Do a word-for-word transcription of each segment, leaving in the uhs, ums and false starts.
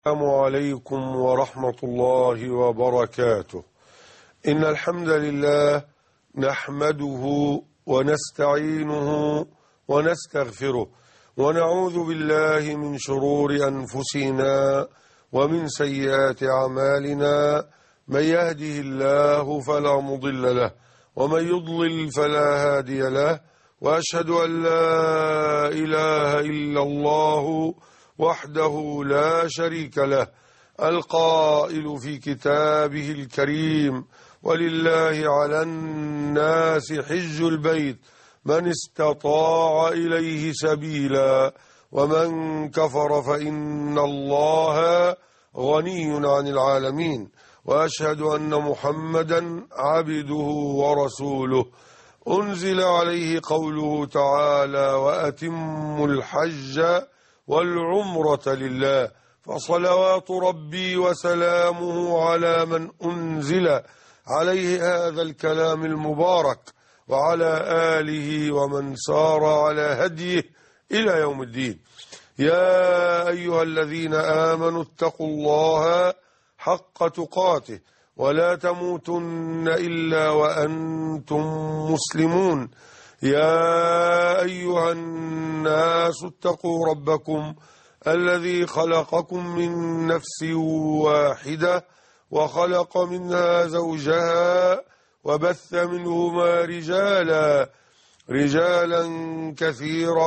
السلام عليكم ورحمة الله وبركاته. إن الحمد لله نحمده ونستعينه ونستغفره ونعوذ بالله من شرور أنفسنا ومن سيئات أعمالنا. من يهده الله فلا مضل له ومن يضلل فلا هادي له، وأشهد أن لا إله إلا الله وحده لا شريك له، القائل في كتابه الكريم: ولله على الناس حج البيت من استطاع إليه سبيلا ومن كفر فإن الله غني عن العالمين. وأشهد أن محمدا عبده ورسوله، أنزل عليه قوله تعالى: وأتموا الحج والعمرة لله. فصلوات ربي وسلامه على من أنزل عليه هذا الكلام المبارك، وعلى آله ومن سار على هديه إلى يوم الدين. يا أيها الذين آمنوا اتقوا الله حق تقاته ولا تموتن إلا وأنتم مسلمون. يا أيها الناس اتقوا ربكم الذي خلقكم من نفس واحدة وخلق منها زوجها وبث منهما رجالا رجالا كثيرا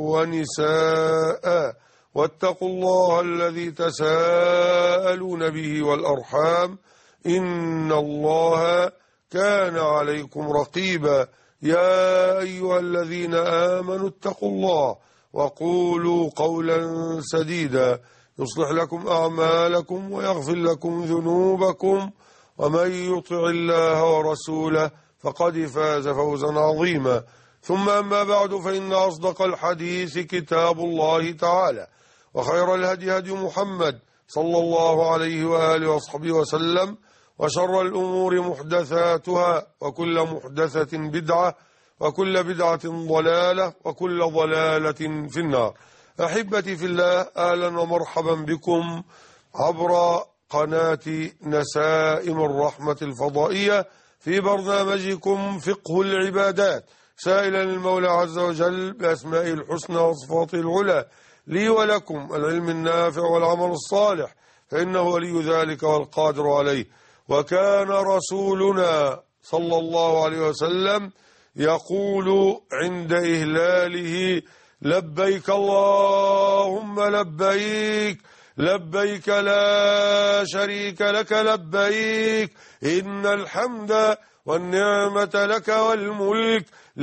ونساء، واتقوا الله الذي تساءلون به والأرحام إن الله كان عليكم رقيبا. يا أيها الذين آمنوا اتقوا الله وقولوا قولا سديدا يصلح لكم أعمالكم ويغفر لكم ذنوبكم، ومن يطع الله ورسوله فقد فاز فوزا عظيما. ثم أما بعد، فإن أصدق الحديث كتاب الله تعالى، وخير الهدي هدي محمد صلى الله عليه وآله وصحبه وسلم، وشر الأمور محدثاتها، وكل محدثة بدعة، وكل بدعة ضلالة، وكل ضلالة في النار. أحبتي في الله، أهلا ومرحبا بكم عبر قناة نسائم الرحمة الفضائية في برنامجكم فقه العبادات، سائلا المولى عز وجل بأسمائه الحسنى وصفاته العلى لي ولكم العلم النافع والعمل الصالح، فإنه ولي ذلك والقادر عليه. وكان رسولنا صلى الله عليه وسلم يقول عند إهلاله: لبيك اللهم لبيك، لبيك لا شريك لك لبيك، إن الحمد والنعمة لك والملك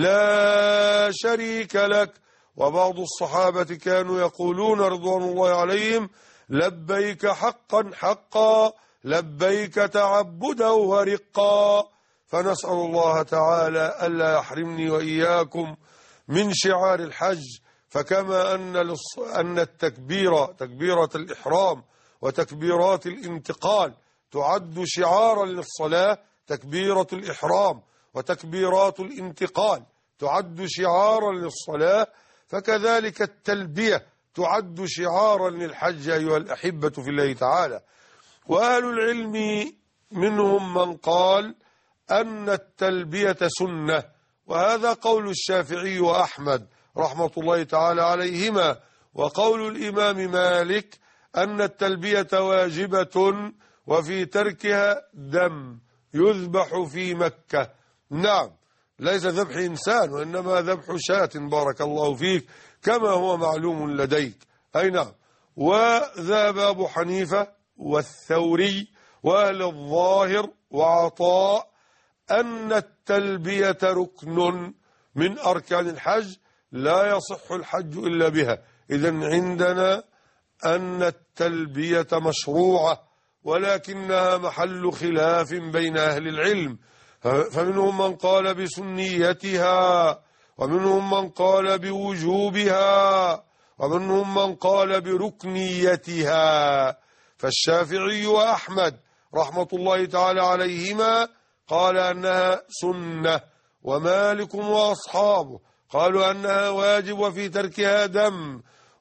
لا شريك لك. وبعض الصحابة كانوا يقولون رضوان الله عليهم: لبيك حقا حقا، لبيك تعبدا ورقا. فنسأل الله تعالى ألا يحرمني وإياكم من شعار الحج. فكما أن أن التكبير تكبيرة الإحرام وتكبيرات الانتقال تعد شعارا للصلاة، تكبيرة الإحرام وتكبيرات الانتقال تعد شعارا للصلاة، فكذلك التلبية تعد شعارا للحج أيها الأحبة في الله تعالى. وأهل العلم منهم من قال أن التلبية سنة، وهذا قول الشافعي وأحمد رحمة الله تعالى عليهما، وقول الإمام مالك أن التلبية واجبة وفي تركها دم يذبح في مكة. نعم، ليس ذبح إنسان وإنما ذبح شاة، بارك الله فيك، كما هو معلوم لديك. أي نعم. وذهب أبو حنيفة والثوري وأهل الظاهر وعطاء أن التلبية ركن من أركان الحج، لا يصح الحج إلا بها. إذن عندنا أن التلبية مشروعة، ولكنها محل خلاف بين أهل العلم، فمنهم من قال بسنيتها، ومنهم من قال بوجوبها، ومنهم من قال بركنيتها. فالشافعي وأحمد رحمة الله تعالى عليهما قال أنها سنة، ومالك وأصحابه قالوا أنها واجب وفي تركها دم،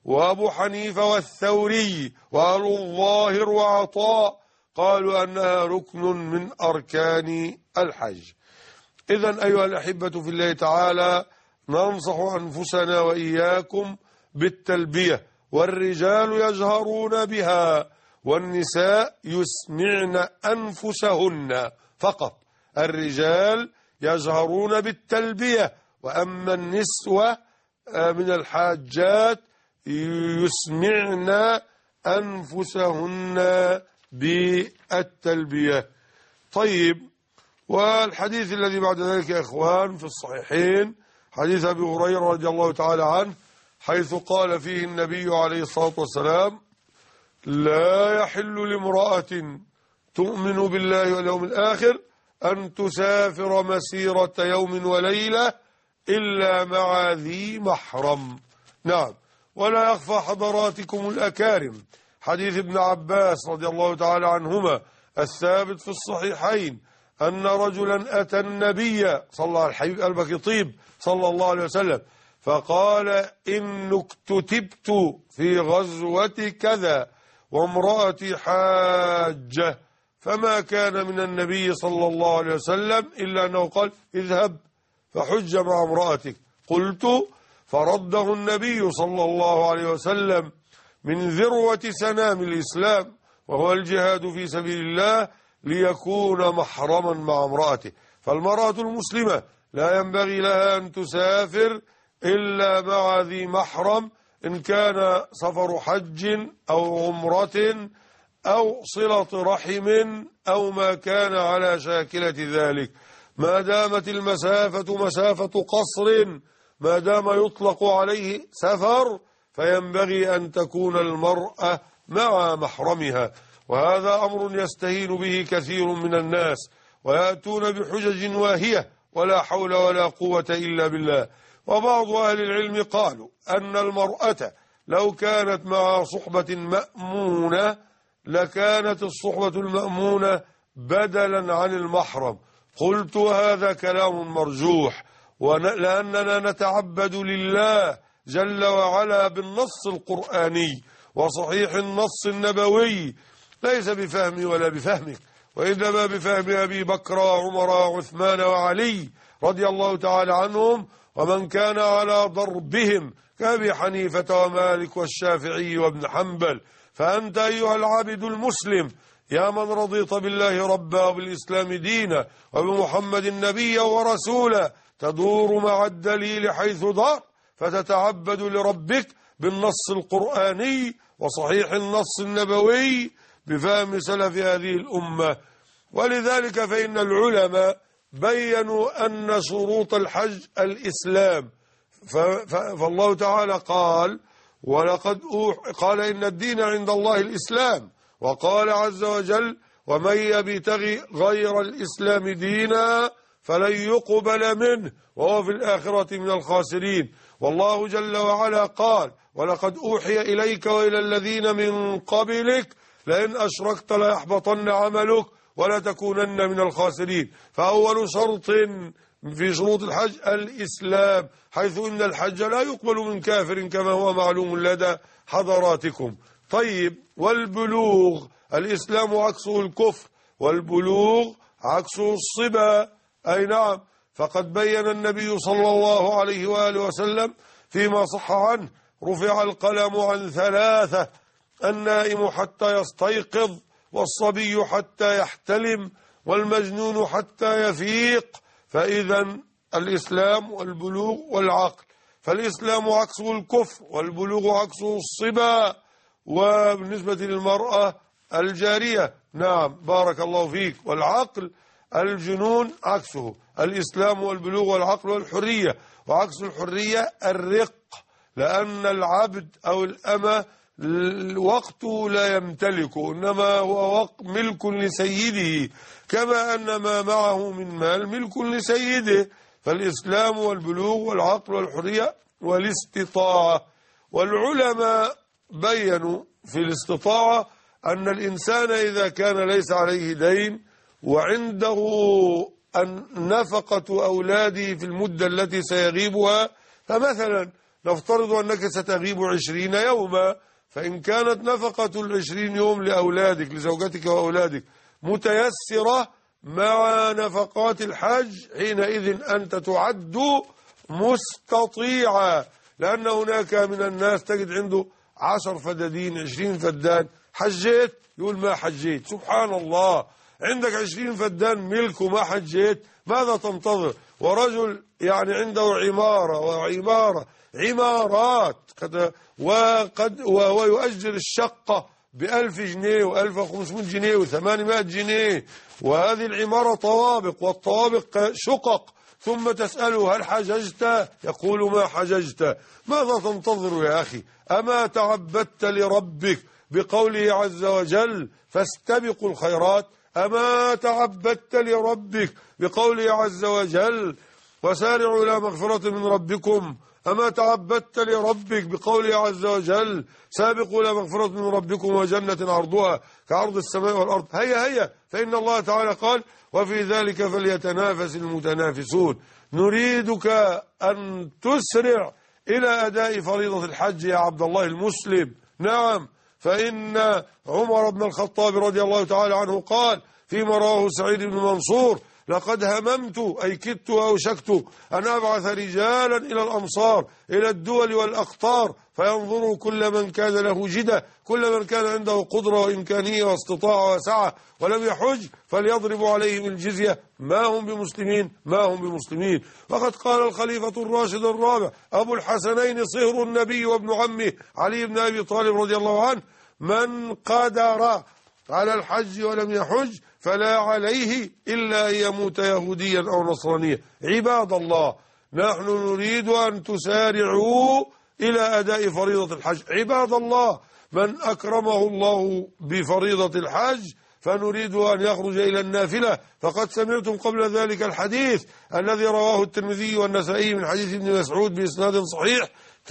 وأبو حنيفة والثوري وأهل الظاهر وعطاء قالوا أنها ركن من أركان الحج. إذن أيها الأحبة في الله تعالى، ننصح أنفسنا وإياكم بالتلبية، والرجال يجهرون بها والنساء يسمعن أنفسهن فقط. الرجال يجهرون بالتلبية، وأما النسوة من الحاجات يسمعن أنفسهن بالتلبية. طيب، والحديث الذي بعد ذلك يا إخوان في الصحيحين حديث أبي هريرة رضي الله تعالى عنه، حيث قال فيه النبي عليه الصلاة والسلام: لا يحل لامرأة تؤمن بالله واليوم الآخر أن تسافر مسيرة يوم وليلة إلا مع ذي محرم. نعم، ولا يخفى حضراتكم الأكارم حديث ابن عباس رضي الله تعالى عنهما الثابت في الصحيحين أن رجلا أتى النبي صلى الله عليه الحبيب قلبك طيب صلى الله عليه وسلم فقال: إن اكتتبت في غزوة كذا وامرأتي حاجة. فما كان من النبي صلى الله عليه وسلم إلا أنه قال: اذهب فحج مع امرأتك. قلت: فرده النبي صلى الله عليه وسلم من ذروة سنام الإسلام وهو الجهاد في سبيل الله ليكون محرما مع امرأته. فالمرأة المسلمة لا ينبغي لها أن تسافر إلا مع ذي محرم، إن كان سفر حج أو عمرة أو صلة رحم أو ما كان على شاكلة ذلك، ما دامت المسافة مسافة قصر، ما دام يطلق عليه سفر، فينبغي أن تكون المرأة مع محرمها. وهذا أمر يستهين به كثير من الناس ويأتون بحجج واهية ولا حول ولا قوة إلا بالله. وبعض أهل العلم قالوا أن المرأة لو كانت مع صحبة مأمونة لكانت الصحبة المأمونة بدلا عن المحرم. قلت: هذا كلام مرجوح، لأننا نتعبد لله جل وعلا بالنص القرآني وصحيح النص النبوي، ليس بفهمي ولا بفهمك، وإنما بفهم أبي بكر وعمر وعثمان وعلي رضي الله تعالى عنهم ومن كان على ضربهم كأبي حنيفة ومالك والشافعي وابن حنبل. فأنت أيها العابد المسلم يا من رضيت بالله ربا وبالإسلام دينا وبمحمد نبيا ورسولا تدور مع الدليل حيث دار، فتتعبد لربك بالنص القرآني وصحيح النص النبوي بفهم سلف هذه الأمة. ولذلك فإن العلماء بيّنوا أن شروط الحج الإسلام، فالله تعالى قال: ولقد قال إن الدين عند الله الإسلام، وقال عز وجل: ومن يبتغي غير الإسلام دينا فلن يقبل منه وهو في الآخرة من الخاسرين. والله جل وعلا قال: ولقد أوحي إليك وإلى الذين من قبلك لئن أشركت ليحبطن عملك ولتكونن من الخاسرين. فأول شرط في شروط الحج الإسلام، حيث إن الحج لا يقبل من كافر كما هو معلوم لدى حضراتكم. طيب، والبلوغ، الإسلام عكسه الكفر، والبلوغ عكسه الصبا. أي نعم، فقد بين النبي صلى الله عليه وآله وسلم فيما صح عنه: رفع القلم عن ثلاثة: النائم حتى يستيقظ، والصبي حتى يحتلم، والمجنون حتى يفيق. فإذا الإسلام والبلوغ والعقل، فالإسلام عكسه الكفر والبلوغ عكسه الصبا. وبالنسبة للمرأة الجارية، نعم بارك الله فيك، والعقل الجنون عكسه الإسلام والبلوغ والعقل والحرية. وعكس الحرية الرق، لأن العبد أو الأمة وقته لا يمتلكه، إنما هو وقت ملك لسيده، كما أن ما معه من مال ملك لسيده. فالإسلام والبلوغ والعقل والحرية والاستطاعة. والعلماء بيّنوا في الاستطاعة أن الإنسان إذا كان ليس عليه دين وعنده نفقة أولاده في المدة التي سيغيبها، فمثلا نفترض أنك ستغيب عشرين يوما، فإن كانت نفقة العشرين يوم لأولادك لزوجتك وأولادك متيسرة مع نفقات الحج، حينئذ أنت تعد مستطيعا، لأن هناك من الناس تجد عنده عشر فدادين عشرين فدان، حجيت يقول ما حجيت. سبحان الله، عندك عشرين فدان ملك وما حجيت، ماذا تنتظر؟ ورجل يعني عنده عمارة وعمارة عمارات وقد ويؤجر الشقة بألف جنيه وألف وخمسمائة جنيه وثمانمائة جنيه، وهذه العمارة طوابق والطوابق شقق، ثم تسأله هل حججت؟ يقول ما حججت. ماذا تنتظر يا أخي؟ أما تعبدت لربك بقوله عز وجل فاستبقوا الخيرات؟ أما تعبدت لربك بقوله عز وجل وسارعوا إلى مغفرة من ربكم؟ أما تعبدت لربك بقوله عز وجل سابقوا إلى مغفرة من ربكم وجنة عرضها كعرض السماء والأرض؟ هيا هيا، فإن الله تعالى قال وفي ذلك فليتنافس المتنافسون. نريدك أن تسرع إلى أداء فريضة الحج يا عبد الله المسلم. نعم، فإن عمر بن الخطاب رضي الله تعالى عنه قال فيما رواه سعيد بن منصور لقد هممت أي كدت وأوشكت أن أبعث رجالا إلى الأمصار إلى الدول والأقطار فينظروا كل من كان له جدة، كل من كان عنده قدرة وإمكانية واستطاعة وسعة ولم يحج فليضربوا عليهم الجزية، ما هم بمسلمين ما هم بمسلمين. وقد قال الخليفة الراشد الرابع أبو الحسنين صهر النبي وابن عمه علي بن أبي طالب رضي الله عنه من قدر على الحج ولم يحج فلا عليه إلا أن يموت يهوديا أو نصرانيا. عباد الله، نحن نريد أن تسارعوا إلى أداء فريضة الحج. عباد الله، من أكرمه الله بفريضة الحج فنريد أن يخرج إلى النافلة، فقد سمعتم قبل ذلك الحديث الذي رواه الترمذي والنسائي من حديث ابن مسعود بإسناد صحيح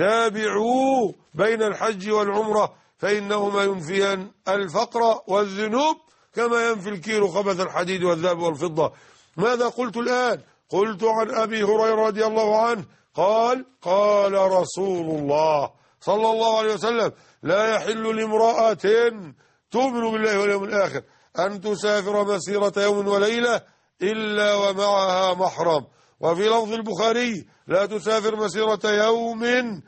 تابعوا بين الحج والعمرة فإنهما ينفيان الفقر والذنوب كما ينفي الكير خبث الحديد والذهب والفضة. ماذا قلت الآن؟ قلت عن أبي هريرة رضي الله عنه قال قال رسول الله صلى الله عليه وسلم لا يحل لامرأة تؤمن بالله واليوم الآخر أن تسافر مسيرة يوم وليلة إلا ومعها محرم. وفي لفظ البخاري لا تسافر مسيرة يوم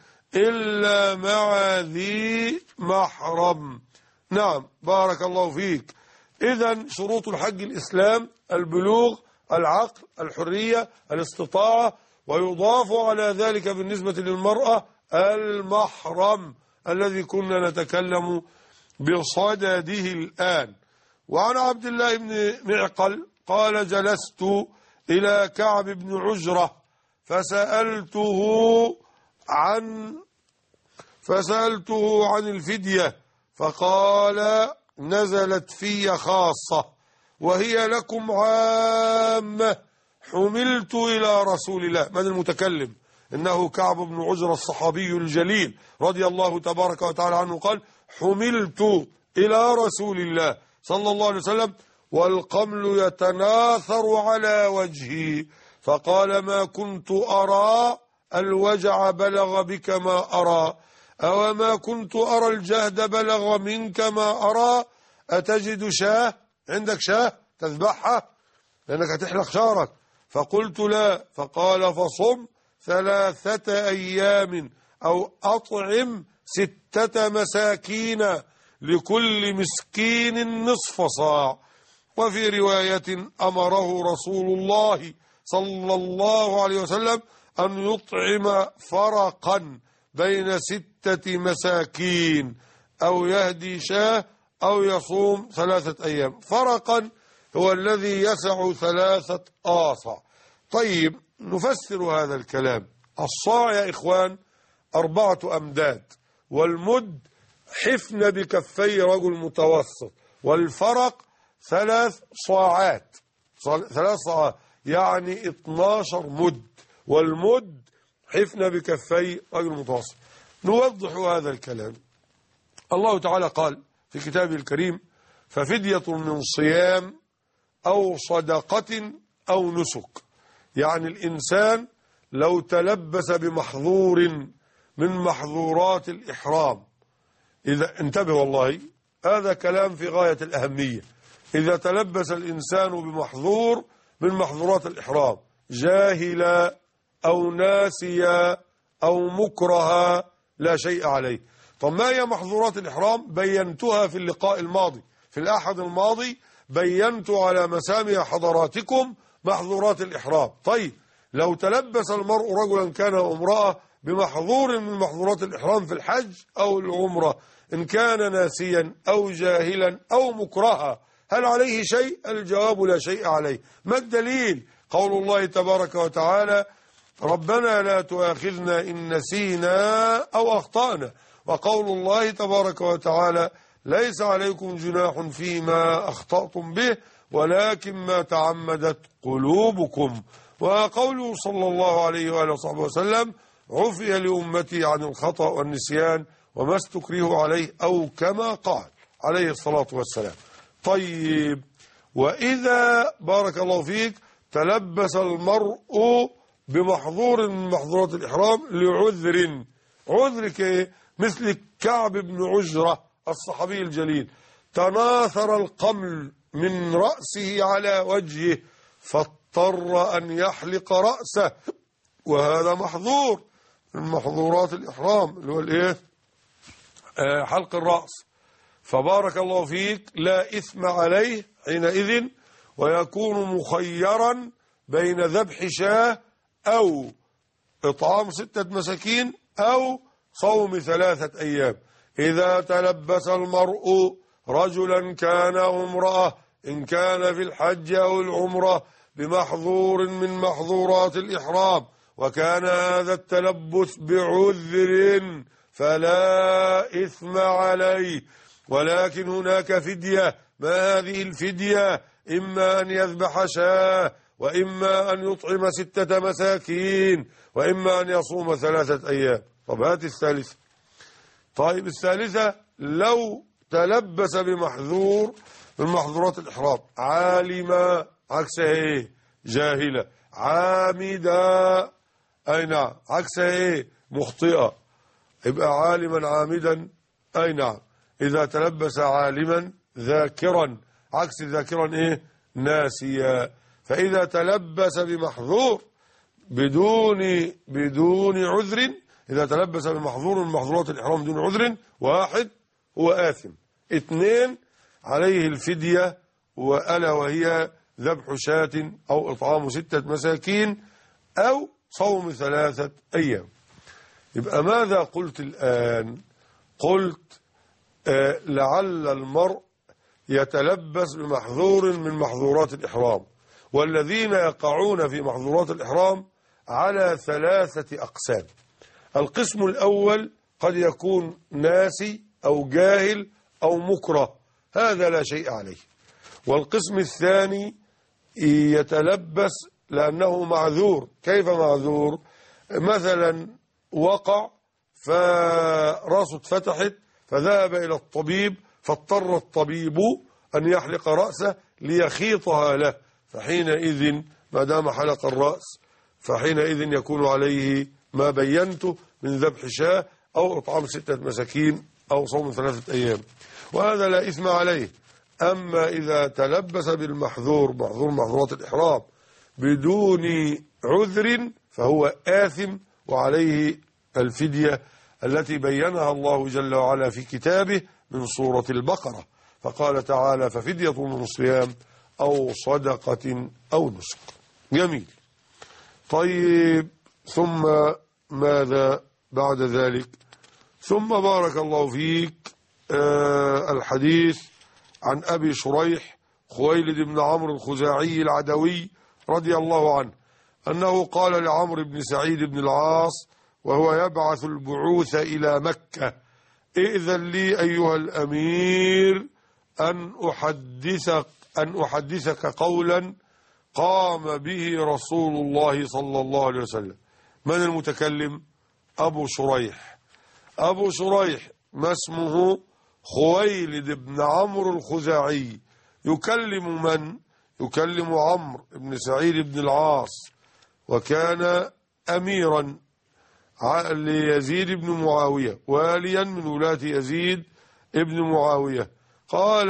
إلا مع ذي محرم. نعم، بارك الله فيك. إذن شروط الحج الإسلام: البلوغ، العقل، الحرية، الاستطاعة، ويضاف على ذلك بالنسبة للمرأة المحرم الذي كنا نتكلم بصدده الآن. وعن عبد الله بن معقل قال جلست إلى كعب بن عجرة فسألته عن فسألته عن الفدية فقال نزلت في خاصة وهي لكم عامة حملت إلى رسول الله. من المتكلم؟ إنه كعب بن عجرة الصحابي الجليل رضي الله تبارك وتعالى عنه قال حملت إلى رسول الله صلى الله عليه وسلم والقمل يتناثر على وجهي فقال ما كنت أرى الوجع بلغ بك ما أرى أو ما كنت أرى الجهد بلغ منك ما أرى أتجد شاه؟ عندك شاه تذبحها لأنك هتحلق شعرك؟ فقلت لا. فقال فصم ثلاثة أيام أو أطعم ستة مساكين لكل مسكين نصف صاع. وفي رواية أمره رسول الله صلى الله عليه وسلم أن يطعم فرقا بين ستة مساكين أو يهدي شاه أو يصوم ثلاثة أيام. فرقا هو الذي يسع ثلاثة آصع. طيب، نفسر هذا الكلام. الصاع يا إخوان أربعة أمداد، والمد حفن بكفي رجل متوسط، والفرق ثلاث صاعات ثلاث صاعات يعني اثناشر مد، والمد حفن بكفي رجل متوسط. نوضح هذا الكلام. الله تعالى قال في كتابه الكريم ففدية من صيام أو صدقة أو نسك. يعني الإنسان لو تلبس بمحظور من محظورات الإحرام. إذا انتبه والله، هذا كلام في غاية الأهمية. إذا تلبس الإنسان بمحظور من محظورات الإحرام جاهلا أو ناسيا أو مكرها لا شيء عليه. طب ما هي محظورات الإحرام؟ بينتها في اللقاء الماضي، في الأحد الماضي بينت على مسامع حضراتكم محظورات الإحرام. طيب لو تلبس المرء رجلا كان أو امرأة بمحظور من محظورات الإحرام في الحج أو العمرة، إن كان ناسيا أو جاهلا أو مكرها، هل عليه شيء؟ الجواب لا شيء عليه. ما الدليل؟ قول الله تبارك وتعالى: ربنا لا تؤاخذنا إن نسينا أو أخطأنا. وقول الله تبارك وتعالى: ليس عليكم جناح فيما أخطأتم به ولكن ما تعمدت قلوبكم. وقوله صلى الله عليه وآله وصحبه وسلم: عفي لأمتي عن الخطأ والنسيان وما استكرهوا عليه، أو كما قال عليه الصلاة والسلام. طيب، وإذا بارك الله فيك تلبس المرء بمحظور من محظورات الإحرام لعذر، عذر كإيه؟ مثل كعب بن عجرة الصحابي الجليل، تناثر القمل من رأسه على وجهه فاضطر أن يحلق رأسه، وهذا محظور من محظورات الإحرام اللي هو الإيه؟ آه حلق الرأس. فبارك الله فيك لا إثم عليه حينئذ، ويكون مخيرا بين ذبح شاة أو إطعام ستة مساكين أو صوم ثلاثة أيام. إذا تلبس المرء رجلا كان أو امرأة، إن كان في الحج أو العمرة، بمحظور من محظورات الإحرام، وكان هذا التلبس بعذر، فلا إثم عليه، ولكن هناك فدية. ما هذه الفدية؟ إما أن يذبح شاة، وإما أن يطعم ستة مساكين، وإما أن يصوم ثلاثة أيام. طب هات الثالثة. طيب الثالثة: لو تلبس بمحظور من محظورات الإحرام عالما، عكسها إيه؟ جاهلة. عامدا، أي نعم، عكسها إيه؟ مخطئة. يبقى عالما عامدا، أي نعم. إذا تلبس عالما ذاكرا، عكس ذاكرا إيه؟ ناسيا. فإذا تلبس بمحظور بدون بدون عذر، إذا تلبس بمحظور من محظورات الإحرام بدون عذر، واحد هو آثم، اثنين عليه الفدية، وألا وهي ذبح شاة أو إطعام ستة مساكين أو صوم ثلاثة أيام. يبقى ماذا قلت الآن؟ قلت آه لعل المرء يتلبس بمحظور من محظورات الإحرام، والذين يقعون في محظورات الإحرام على ثلاثة أقسام. القسم الأول قد يكون ناسي أو جاهل أو مكره، هذا لا شيء عليه. والقسم الثاني يتلبس لأنه معذور. كيف معذور؟ مثلا وقع فراسه اتفتحت فذهب إلى الطبيب، فاضطر الطبيب أن يحلق رأسه ليخيطها له، فحينئذ ما دام حلق الرأس فحينئذ يكون عليه ما بينته من ذبح شاة أو إطعام ستة مساكين أو صوم ثلاثة أيام، وهذا لا إثم عليه. أما إذا تلبس بالمحظور، محظور محظورات الإحرام، بدون عذر، فهو آثم وعليه الفدية التي بينها الله جل وعلا في كتابه من سورة البقرة، فقال تعالى: ففدية من صيام أو صدقة أو نسك. جميل. طيب، ثم ماذا بعد ذلك؟ ثم بارك الله فيك آه الحديث عن أبي شريح خويلد بن عمرو الخزاعي العدوي رضي الله عنه أنه قال لعمرو بن سعيد بن العاص وهو يبعث البعوث إلى مكة: ائذن لي أيها الأمير أن أحدثك أن أحدثك قولا قام به رسول الله صلى الله عليه وسلم. من المتكلم؟ أبو شريح. أبو شريح ما اسمه؟ خويلد بن عمرو الخزاعي. يكلم من؟ يكلم عمرو بن سعيد بن العاص، وكان أميرا ليزيد بن معاوية واليا من ولاة يزيد ابن معاوية، قال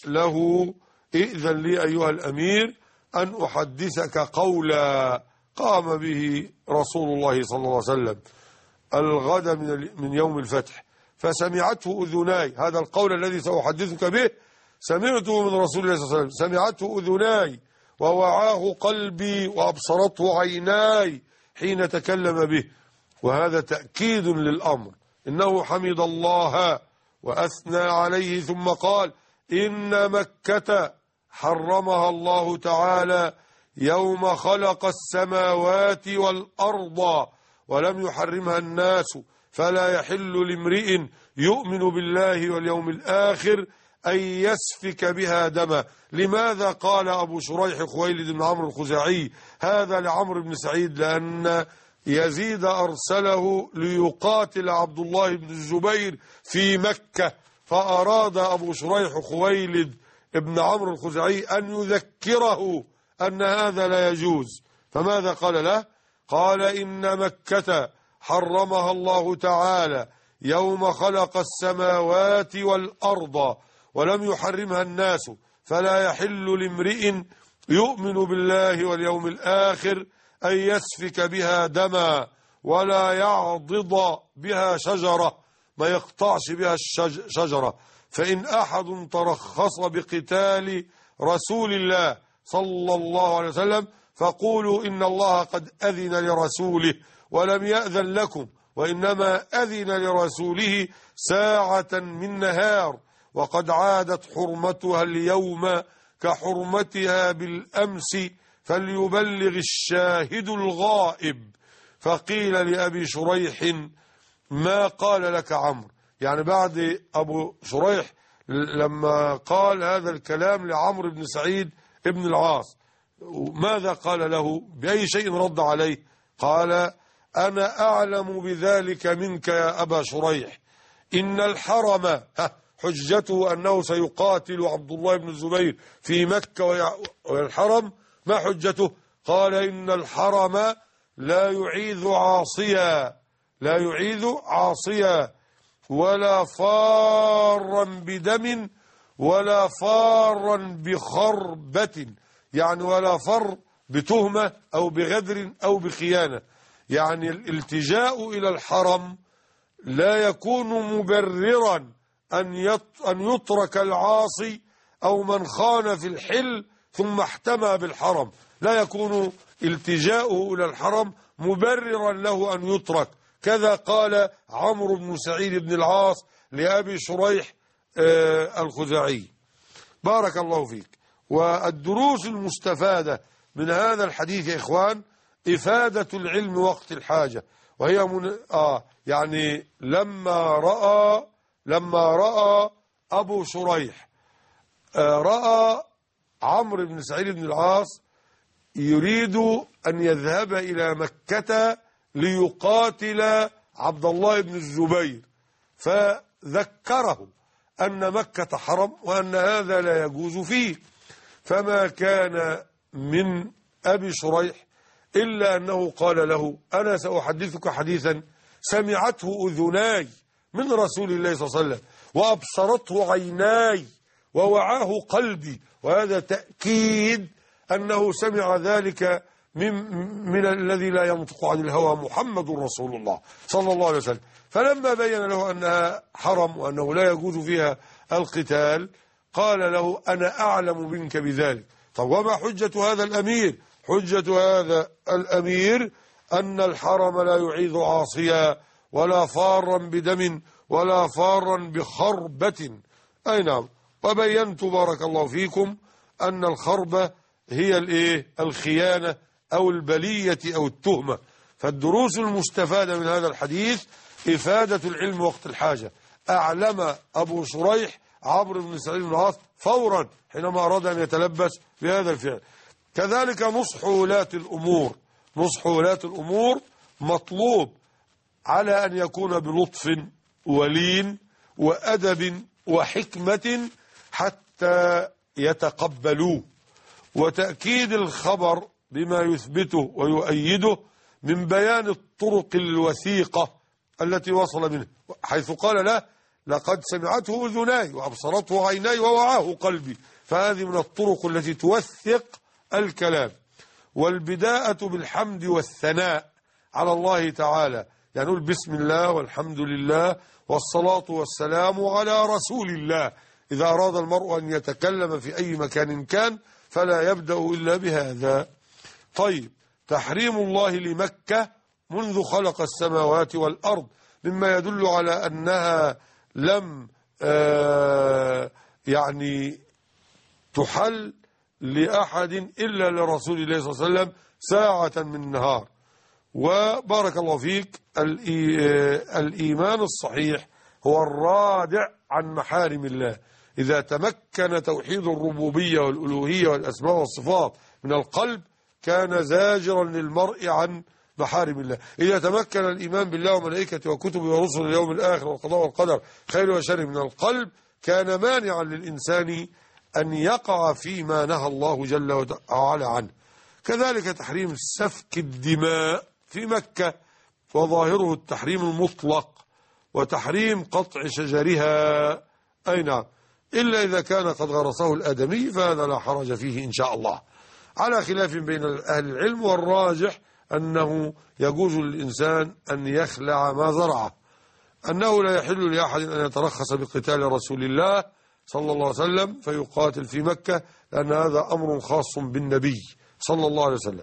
له ائذن لي أيها الأمير أن أحدثك قولا قام به رسول الله صلى الله عليه وسلم الغد من يوم الفتح، فسمعته أذناي. هذا القول الذي سأحدثك به سمعته من رسول الله صلى الله عليه وسلم، سمعته أذناي ووعاه قلبي وأبصرته عيناي حين تكلم به. وهذا تأكيد للأمر، إنه حمد الله وأثنى عليه ثم قال إن مكة حرمها الله تعالى يوم خلق السماوات والأرض ولم يحرمها الناس، فلا يحل لامرئ يؤمن بالله واليوم الآخر أن يسفك بها دما. لماذا قال أبو شريح خويلد بن عمرو الخزاعي هذا لعمرو بن سعيد؟ لأن يزيد أرسله ليقاتل عبد الله بن الزبير في مكة، فأراد أبو شريح خويلد ابن عمرو الخزاعي أن يذكره أن هذا لا يجوز. فماذا قال له؟ قال إن مكة حرمها الله تعالى يوم خلق السماوات والأرض ولم يحرمها الناس، فلا يحل لامرئ يؤمن بالله واليوم الآخر أن يسفك بها دما ولا يعضد بها شجرة، ما يقطعش بها الشجرة. فإن أحد ترخص بقتال رسول الله صلى الله عليه وسلم فقولوا إن الله قد أذن لرسوله ولم يأذن لكم، وإنما أذن لرسوله ساعة من نهار، وقد عادت حرمتها اليوم كحرمتها بالأمس، فليبلغ الشاهد الغائب. فقيل لأبي شريح ما قال لك عمرو؟ يعني بعد أبو شريح لما قال هذا الكلام لعمرو بن سعيد ابن العاص ماذا قال له؟ بأي شيء رد عليه؟ قال أنا أعلم بذلك منك يا أبا شريح، إن الحرم حجته أنه سيقاتل عبد الله بن الزبير في مكة، والحرم ما حجته؟ قال إن الحرم لا يعيذ عاصيا لا يعيذ عاصيا ولا فارا بدم ولا فارا بخربة، يعني ولا فر بتهمة أو بغدر أو بخيانة. يعني الالتجاء إلى الحرم لا يكون مبررا أن أن يترك العاصي أو من خان في الحل ثم احتمى بالحرم، لا يكون التجاؤه إلى الحرم مبررا له أن يترك. كذا قال عمرو بن سعيد بن العاص لأبي شريح آه الخزاعي. بارك الله فيك. والدروس المستفادة من هذا الحديث يا إخوان إفادة العلم وقت الحاجة، وهي من آه يعني لما رأى لما رأى أبو شريح آه رأى عمرو بن سعيد بن العاص يريد أن يذهب إلى مكة ليقاتل عبد الله بن الزبير، فذكره أن مكة حرم وأن هذا لا يجوز فيه، فما كان من أبي شريح إلا أنه قال له أنا سأحدثك حديثا سمعته أذناي من رسول الله صلى الله عليه وسلم وأبصرته عيناي ووعاه قلبي. وهذا تأكيد أنه سمع ذلك من, من الذي لا ينطق عن الهوى محمد رسول الله صلى الله عليه وسلم. فلما بين له أنها حرم وأنه لا يجوز فيها القتال قال له أنا أعلم منك بذلك. طب وما حجة هذا الأمير؟ حجة هذا الأمير أن الحرم لا يعيذ عاصيا ولا فارا بدم ولا فارا بخربة. أي نعم. وبينت بارك الله فيكم أن الخربة هي الايه الخيانة أو البلية أو التهمة. فالدروس المستفادة من هذا الحديث إفادة العلم وقت الحاجة. أعلم أبو شريح عمرو بن سعيد بن العاص فورا حينما أراد أن يتلبس بهذا الفعل. كذلك نصح ولاة الأمور، نصح ولاة الأمور مطلوب على أن يكون بلطف ولين وأدب وحكمة حتى يتقبلوه. وتأكيد الخبر بما يثبته ويؤيده من بيان الطرق الوثيقة التي وصل منه، حيث قال له لقد سمعته أذناي وأبصرته عيناي ووعاه قلبي، فهذه من الطرق التي توثق الكلام. والبداءة بالحمد والثناء على الله تعالى، يعني نقول بسم الله والحمد لله والصلاة والسلام على رسول الله. إذا أراد المرء أن يتكلم في أي مكان كان فلا يبدأ إلا بهذا. طيب، تحريم الله لمكة منذ خلق السماوات والأرض مما يدل على أنها لم آه يعني تحل لأحد إلا لرسول الله صلى الله عليه وسلم ساعة من النهار. وبارك الله فيك، الإيمان الصحيح هو الرادع عن محارم الله. إذا تمكن توحيد الربوبية والألوهية والأسماء والصفات من القلب كان زاجرا للمرء عن محارم الله. إذا تمكن الإيمان بالله وملائكته وكتبه ورسله اليوم الآخر والقضاء والقدر خير وشر من القلب كان مانعا للإنسان أن يقع فيما نهى الله جل وعلا عنه. كذلك تحريم سفك الدماء في مكة، وظاهره التحريم المطلق، وتحريم قطع شجرها، أي نعم، إلا إذا كان قد غرسه الآدمي فهذا لا حرج فيه إن شاء الله، على خلاف بين أهل العلم. والراجح أنه يجوز للإنسان أن يخلع ما زرعه، أنه لا يحل لأحد أن يترخص بقتال رسول الله صلى الله عليه وسلم فيقاتل في مكة، لأن هذا أمر خاص بالنبي صلى الله عليه وسلم.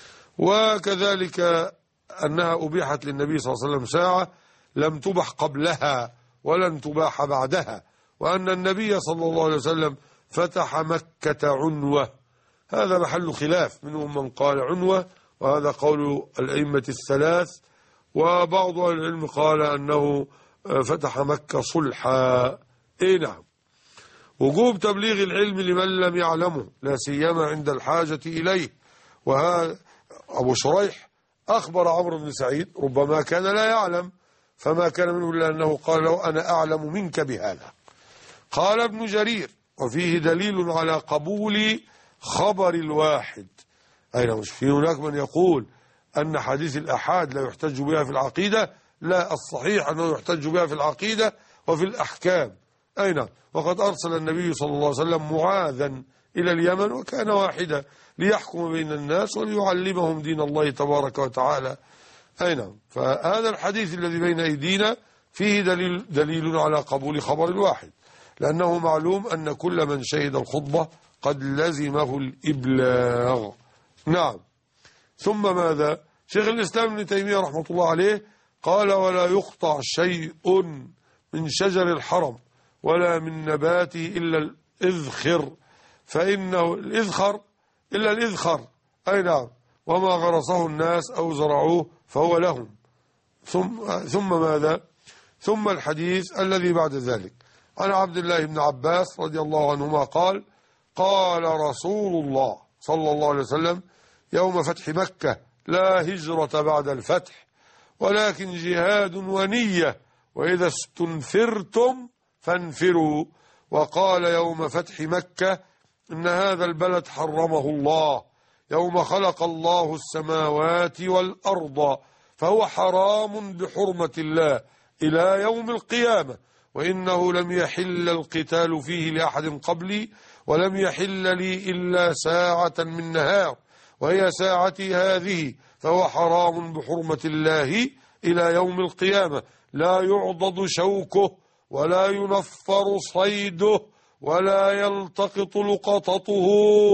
وكذلك أنها أبيحت للنبي صلى الله عليه وسلم ساعة لم تبح قبلها ولن تباح بعدها، وأن النبي صلى الله عليه وسلم فتح مكة عنوة، هذا محل خلاف، منهم من قال عنوة وهذا قول الأئمة الثلاث، وبعض أهل العلم قال أنه فتح مكة صلحا. إيه نعم. وجوب تبليغ العلم لمن لم يعلمه لا سيما عند الحاجة إليه، وهذا أبو شريح أخبر عمرو بن سعيد ربما كان لا يعلم فما كان منه إلا أنه قال له أنا أعلم منك بهذا. قال ابن جرير وفيه دليل على قبول خبر الواحد، أي مش في هناك من يقول أن حديث الأحاد لا يحتج بها في العقيدة، لا، الصحيح أنه يحتج بها في العقيدة وفي الأحكام. أين وقد أرسل النبي صلى الله عليه وسلم معاذا إلى اليمن وكان واحدا ليحكم بين الناس وليعلمهم دين الله تبارك وتعالى. أين فهذا الحديث الذي بين أيدينا فيه دليل, دليل على قبول خبر الواحد، لأنه معلوم أن كل من شهد الخطبة قد لزمه الإبلاغ. نعم. ثم ماذا؟ شيخ الإسلام ابن تيمية رحمة الله عليه قال ولا يقطع شيء من شجر الحرم ولا من نباته إلا الإذخر، فإنه الإذخر إلا الإذخر، أي نعم، وما غرسه الناس أو زرعوه فهو لهم. ثم, ثم ماذا؟ ثم الحديث الذي بعد ذلك عن عبد الله بن عباس رضي الله عنهما قال قال رسول الله صلى الله عليه وسلم يوم فتح مكة لا هجرة بعد الفتح ولكن جهاد ونية، وإذا استنفرتم فانفروا. وقال يوم فتح مكة إن هذا البلد حرمه الله يوم خلق الله السماوات والأرض فهو حرام بحرمة الله إلى يوم القيامة، وإنه لم يحل القتال فيه لأحد قبلي ولم يحل لي إلا ساعة من نهار وهي ساعتي هذه، فهو حرام بحرمة الله إلى يوم القيامة، لا يعضد شوكه ولا ينفر صيده ولا يلتقط لقطته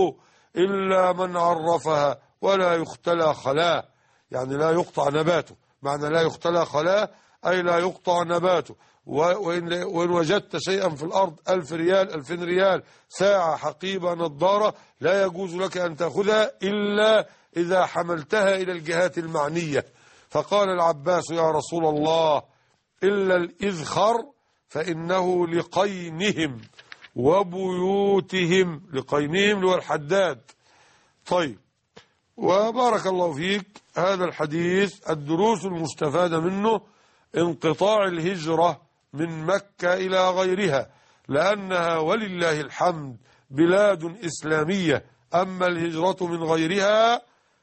إلا من عرفها ولا يختلى خلاه، يعني لا يقطع نباته، معنى لا يختلى خلاه أي لا يقطع نباته. وإن, وإن وجدت شيئا في الأرض ألف ريال ألفين ريال ساعة حقيبة نظارة لا يجوز لك أن تأخذها إلا إذا حملتها إلى الجهات المعنية. فقال العباس يا رسول الله إلا الإذخر فإنه لقينهم وبيوتهم، لقينهم هو الحداد. طيب، وبارك الله فيك، هذا الحديث الدروس المستفادة منه انقطاع الهجرة من مكة إلى غيرها، لأنها ولله الحمد بلاد إسلامية، أما الهجرة من غيرها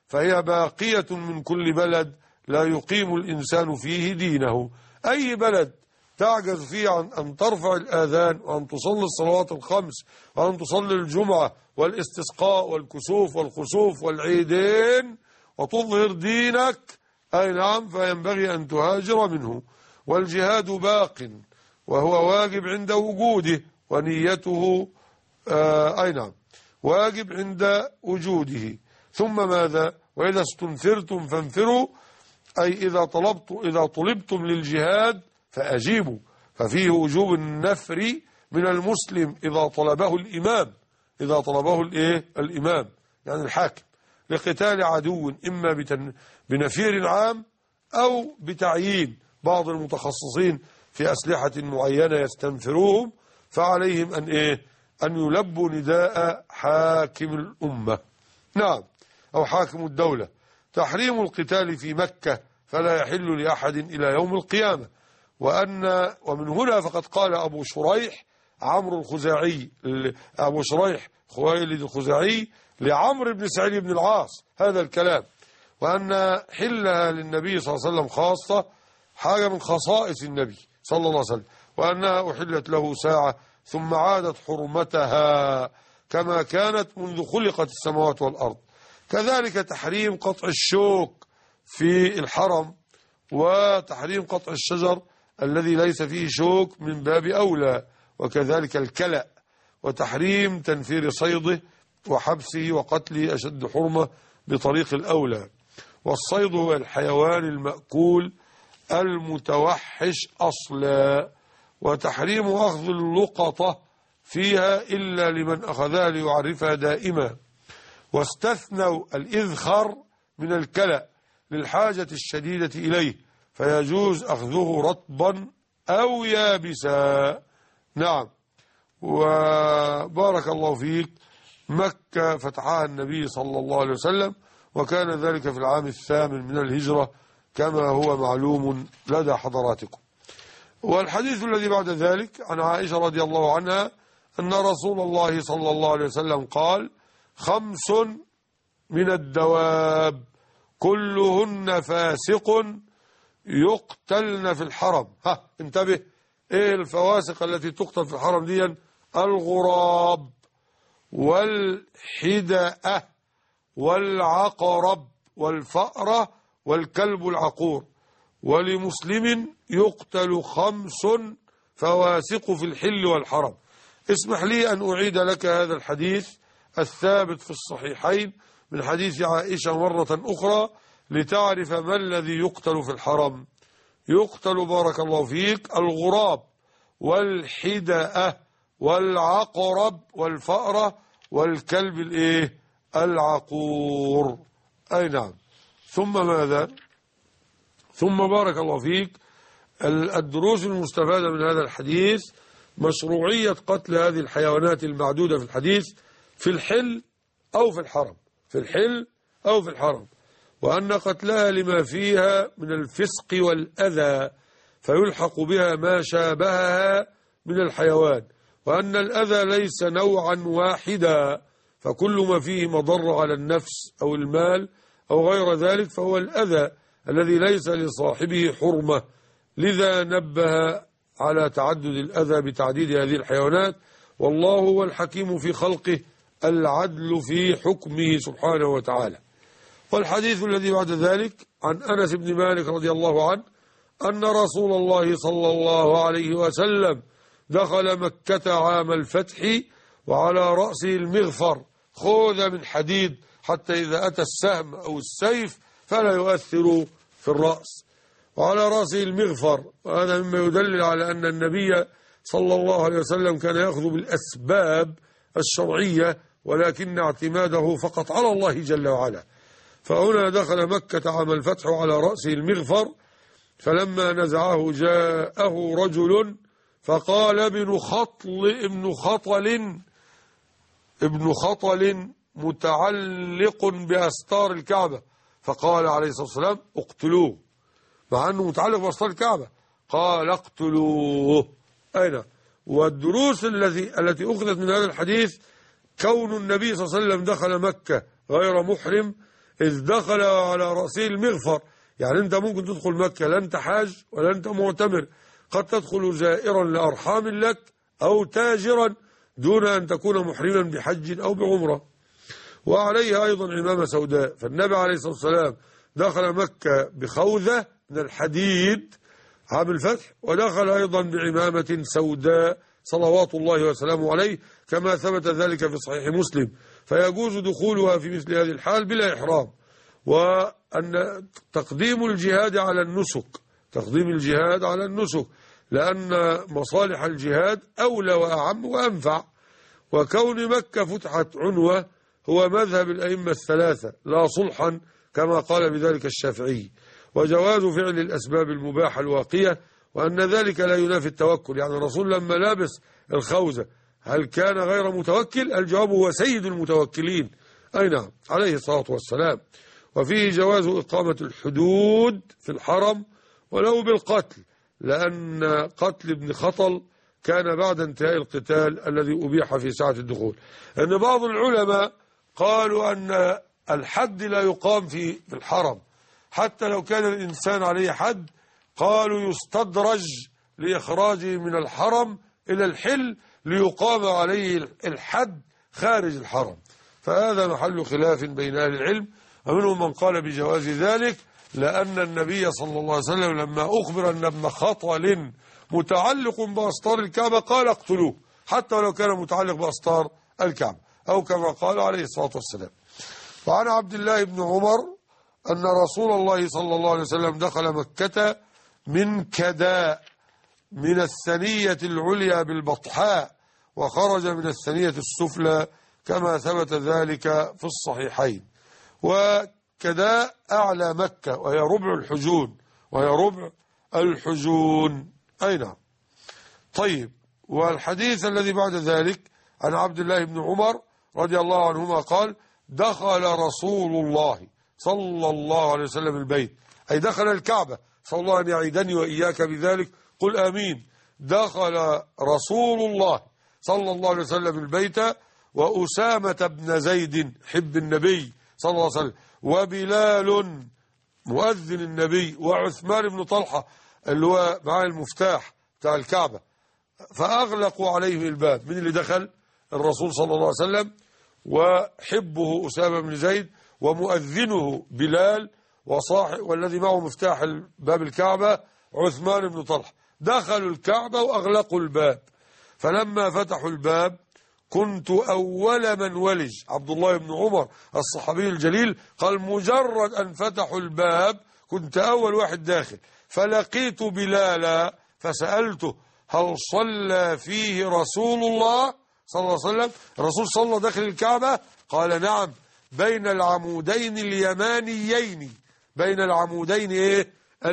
فهي باقية من كل بلد لا يقيم الإنسان فيه دينه. أي بلد تعجز فيه عن أن ترفع الآذان وأن تصلي الصلوات الخمس وأن تصلي الجمعة والاستسقاء والكسوف والخسوف والعيدين وتظهر دينك، أي نعم، فينبغي أن تهاجر منه. والجهاد باق وهو واجب عند وجوده، ونيته آه أي نعم واجب عند وجوده. ثم ماذا؟ وإذا استنفرتم فانفروا، أي إذا طلبت إذا طلبتم للجهاد فأجيبوا. ففيه وجوب النفر من المسلم إذا طلبه الإمام إذا طلبه الإيه؟ الإمام يعني الحاكم، لقتال عدو، إما بتن بنفير عام أو بتعيين بعض المتخصصين في أسلحة معينة يستنفروهم، فعليهم أن إيه؟ أن يلبوا نداء حاكم الأمة، نعم، أو حاكم الدولة. تحريم القتال في مكة فلا يحل لأحد إلى يوم القيامة. وأن ومن هنا فقد قال أبو شريح عمرو الخزاعي أبو شريح خويلد الخزاعي لعمرو بن سعيد بن العاص هذا الكلام، وأن حلها للنبي صلى الله عليه وسلم خاصة، حاجة من خصائص النبي صلى الله عليه وسلم، وأنها أحلت له ساعة ثم عادت حرمتها كما كانت منذ خلقت السماوات والأرض. كذلك تحريم قطع الشوك في الحرم، وتحريم قطع الشجر الذي ليس فيه شوك من باب أولى، وكذلك الكلأ، وتحريم تنفير صيده وحبسه وقتله أشد حرمة بطريق الأولى. والصيد هو الحيوان المأكول المتوحش أصلا. وتحريم أخذ اللقطة فيها إلا لمن أخذها ليعرفها دائما. واستثنوا الإذخر من الكلأ للحاجة الشديدة إليه، فيجوز أخذه رطبا أو يابسا، نعم. وبارك الله فيك، مكة فتحها النبي صلى الله عليه وسلم، وكان ذلك في العام الثامن من الهجرة كما هو معلوم لدى حضراتكم. والحديث الذي بعد ذلك عن عائشة رضي الله عنها أن رسول الله صلى الله عليه وسلم قال: خمس من الدواب كلهن فاسق يقتلن في الحرم. ها انتبه، ايه الفواسق التي تقتل في الحرم دي؟ الغراب والحدأة والعقرب والفأرة والكلب العقور. ولمسلم يقتل خمس فواسق في الحل والحرم. اسمح لي أن أعيد لك هذا الحديث الثابت في الصحيحين من حديث عائشة مرة أخرى لتعرف ما الذي يقتل في الحرم. يقتل بارك الله فيك الغراب والحدأة والعقرب والفأرة والكلب الايه العقور، أي نعم. ثم ماذا؟ ثم بارك الله فيك الدروس المستفادة من هذا الحديث مشروعية قتل هذه الحيوانات المعدودة في الحديث في الحل أو في الحرم، في الحل أو في الحرم، وأن قتلها لما فيها من الفسق والأذى فيلحق بها ما شابهها من الحيوان، وأن الأذى ليس نوعا واحدا، فكل ما فيه مضر على النفس أو المال أو غير ذلك فهو الأذى الذي ليس لصاحبه حرمة. لذا نبه على تعدد الأذى بتعديد هذه الحيوانات، والله هو الحكيم في خلقه العدل في حكمه سبحانه وتعالى. والحديث الذي بعد ذلك عن أنس بن مالك رضي الله عنه أن رسول الله صلى الله عليه وسلم دخل مكة عام الفتح وعلى رأسه المغفر خوذة من حديد حتى إذا أتى السهم أو السيف فلا يؤثر في الرأس، وعلى رأسه المغفر، وهذا مما يدلل على أن النبي صلى الله عليه وسلم كان يأخذ بالأسباب الشرعية ولكن اعتماده فقط على الله جل وعلا. فهنا دخل مكة عام الفتح على رأسه المغفر، فلما نزعه جاءه رجل فقال: ابن خطل ابن خطل ابن خطل متعلق بأستار الكعبة، فقال عليه الصلاة والسلام: اقتلوه، مع أنه متعلق بأستار الكعبة، قال: اقتلوه. أين؟ والدروس التي التي أخذت من هذا الحديث كون النبي صلى الله عليه وسلم دخل مكة غير محرم إذ دخل على رأسه المغفر. يعني أنت ممكن تدخل مكة لا أنت حاج ولا أنت معتمر، قد تدخل زائرا لأرحام لك أو تاجرا دون أن تكون محرما بحج أو بعمرة. وعليها أيضا عمامة سوداء، فالنبي عليه الصلاة والسلام دخل مكة بخوذة من الحديد عام الفتح، ودخل أيضا بعمامة سوداء صلوات الله وسلامه عليه، كما ثبت ذلك في صحيح مسلم. فيجوز دخولها في مثل هذه الحال بلا إحرام. وأن تقديم الجهاد على النسك، تقديم الجهاد على النسك، لأن مصالح الجهاد أولى وأعم وأنفع. وكون مكة فتحت عنوة هو مذهب الأئمة الثلاثة لا صلحا، كما قال بذلك الشافعي. وجواز فعل الأسباب المباحة الواقية، وأن ذلك لا ينافي التوكل. يعني الرسول لما لابس الخوذة هل كان غير متوكل؟ الجواب هو سيد المتوكلين، أي نعم، عليه الصلاة والسلام. وفيه جواز إقامة الحدود في الحرم ولو بالقتل، لأن قتل ابن خطل كان بعد انتهاء القتال الذي أبيح في ساعة الدخول. أن بعض العلماء قالوا أن الحد لا يقام في الحرم، حتى لو كان الإنسان عليه حد، قالوا يستدرج لإخراجه من الحرم إلى الحل ليقام عليه الحد خارج الحرم. فهذا محل خلاف بين أهل العلم، ومنهم من قال بجواز ذلك، لأن النبي صلى الله عليه وسلم لما أخبر أن ابن خطل متعلق بأستار الكعبة قال اقتلوه، حتى لو كان متعلق بأستار الكعبة، أو كما قال عليه الصلاة والسلام. وعن عبد الله بن عمر أن رسول الله صلى الله عليه وسلم دخل مكة من كداء من الثنية العليا بالبطحاء، وخرج من الثنية السفلى، كما ثبت ذلك في الصحيحين. وكداء أعلى مكة، وهي ربع الحجون، وهي ربع الحجون، أي نعم. طيب، والحديث الذي بعد ذلك عن عبد الله بن عمر رضي الله عنهما قال: دخل رسول الله صلى الله عليه وسلم البيت، أي دخل الكعبة، صلى الله أن يعيدني وإياك بذلك، قل آمين. دخل رسول الله صلى الله عليه وسلم البيت، وأسامة بن زيد حب النبي صلى الله عليه وسلم، وبلال مؤذن النبي، وعثمان بن طلحة اللي هو معاه المفتاح بتاع الكعبة، فأغلقوا عليه الباب. من اللي دخل؟ الرسول صلى الله عليه وسلم، وحبه أسامة بن زيد، ومؤذنه بلال، وصاحب والذي معه مفتاح باب الكعبة عثمان بن طلحة. دخلوا الكعبة وأغلقوا الباب. فلما فتحوا الباب كنت أول من ولج. عبد الله بن عمر الصحابي الجليل قال: مجرد أن فتحوا الباب كنت أول واحد داخل، فلقيت بلالا فسألته: هل صلى فيه رسول الله صلى الله عليه وسلم؟ الرسول صلى داخل الكعبة؟ قال: نعم، بين العمودين اليمانيين. بين العمودين ايه؟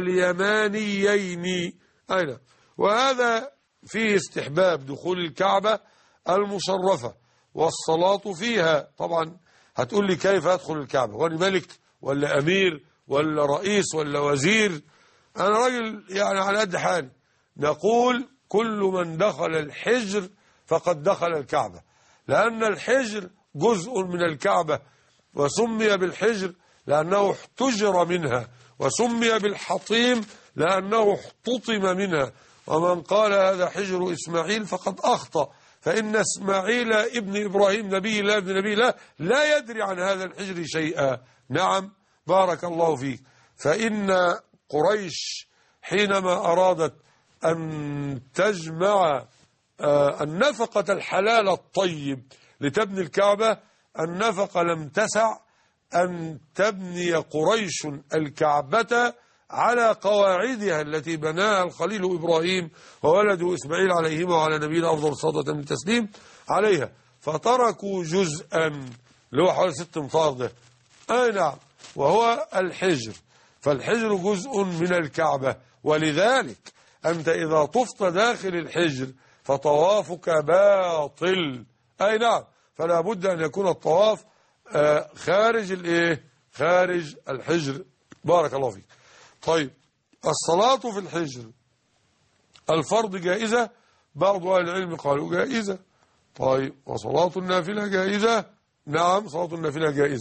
اليمانيين، أين؟ وهذا فيه استحباب دخول الكعبة المشرفة والصلاة فيها. طبعا هتقول لي كيف أدخل الكعبة؟ وأنا ملك ولا أمير ولا رئيس ولا وزير؟ أنا راجل يعني على قد حالي. نقول: كل من دخل الحجر فقد دخل الكعبة، لأن الحجر جزء من الكعبة، وسمي بالحجر لأنه احتجر منها، وسمي بالحطيم لأنه احتطم منها. ومن قال هذا حجر إسماعيل فقد أخطأ، فإن إسماعيل ابن إبراهيم نبي الله ابن نبي الله لا يدري عن هذا الحجر شيئا. نعم، بارك الله فيك. فإن قريش حينما أرادت أن تجمع النفقة الحلال الطيب لتبني الكعبة، النفقة لم تسع أن تبني قريش الكعبة على قواعدها التي بناها الخليل إبراهيم وولده إسماعيل عليهما وعلى نبينا أفضل الصلاة من التسليم عليها، فتركوا جزءا اللي هو حوالي ست امتار ده، أي نعم، وهو الحجر. فالحجر جزء من الكعبة، ولذلك أنت إذا طفت داخل الحجر فطوافك باطل، أي نعم. فلا بد أن يكون الطواف خارج الايه؟ خارج الحجر. بارك الله فيك. طيب، الصلاة في الحجر الفرض جائزة؟ بعض أهل العلم قالوا جائزة. طيب، وصلاة النافلة جائزة؟ نعم، صلاة النافلة جائزة.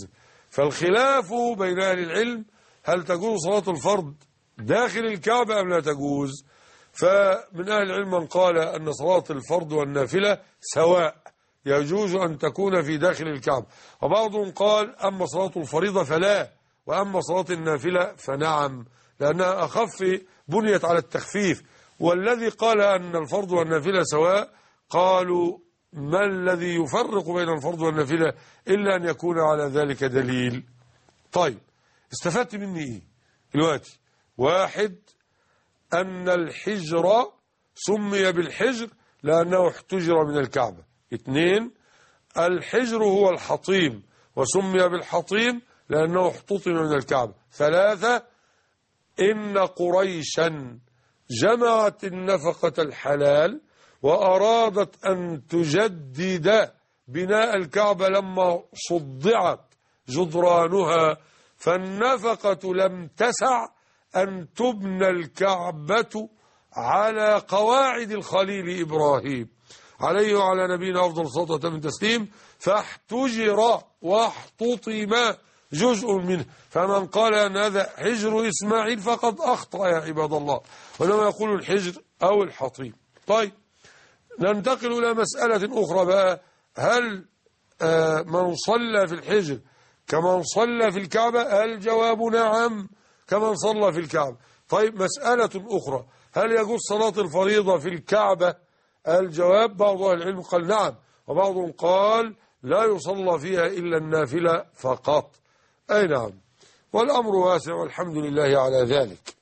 فالخلاف بين أهل العلم هل تجوز صلاة الفرض داخل الكعبة أم لا تجوز؟ فمن أهل العلم من قال أن صلاة الفرض والنافلة سواء، يجوز أن تكون في داخل الكعبة، وبعضهم قال أما صلاة الفريضة فلا، وأما صلاة النافلة فنعم، لأنها أخف، بنيت على التخفيف. والذي قال أن الفرض والنافلة سواء قالوا ما الذي يفرق بين الفرض والنافلة إلا أن يكون على ذلك دليل. طيب استفدت مني إيه دلوقتي؟ واحد، أن الحجر سمي بالحجر لأنه احتجر من الكعبة. اثنين، الحجر هو الحطيم وسمي بالحطيم لأنه احتطم من الكعبة. ثلاثة، إن قريشا جمعت النفقة الحلال وأرادت أن تجدد بناء الكعبة لما صدعت جدرانها، فالنفقة لم تسع أن تبنى الكعبة على قواعد الخليل إبراهيم عليه وعلى نبينا أفضل الصلاة والتسليم تسليم، فاحتجر واحتطم جزء منه. فمن قال أن هذا حجر إسماعيل فقد أخطأ يا عباد الله، ولما يقول الحجر أو الحطيم. طيب ننتقل إلى مسألة أخرى بقى، هل آه من صلى في الحجر كمن صلى في الكعبة؟ الجواب نعم، كمن صلى في الكعبة. طيب مسألة أخرى، هل يجوز صلاة الفريضة في الكعبة؟ الجواب بعض أهل العلم قال نعم، وبعضهم قال لا يصلى فيها إلا النافلة فقط. أي نعم، والأمر واسع والحمد لله على ذلك.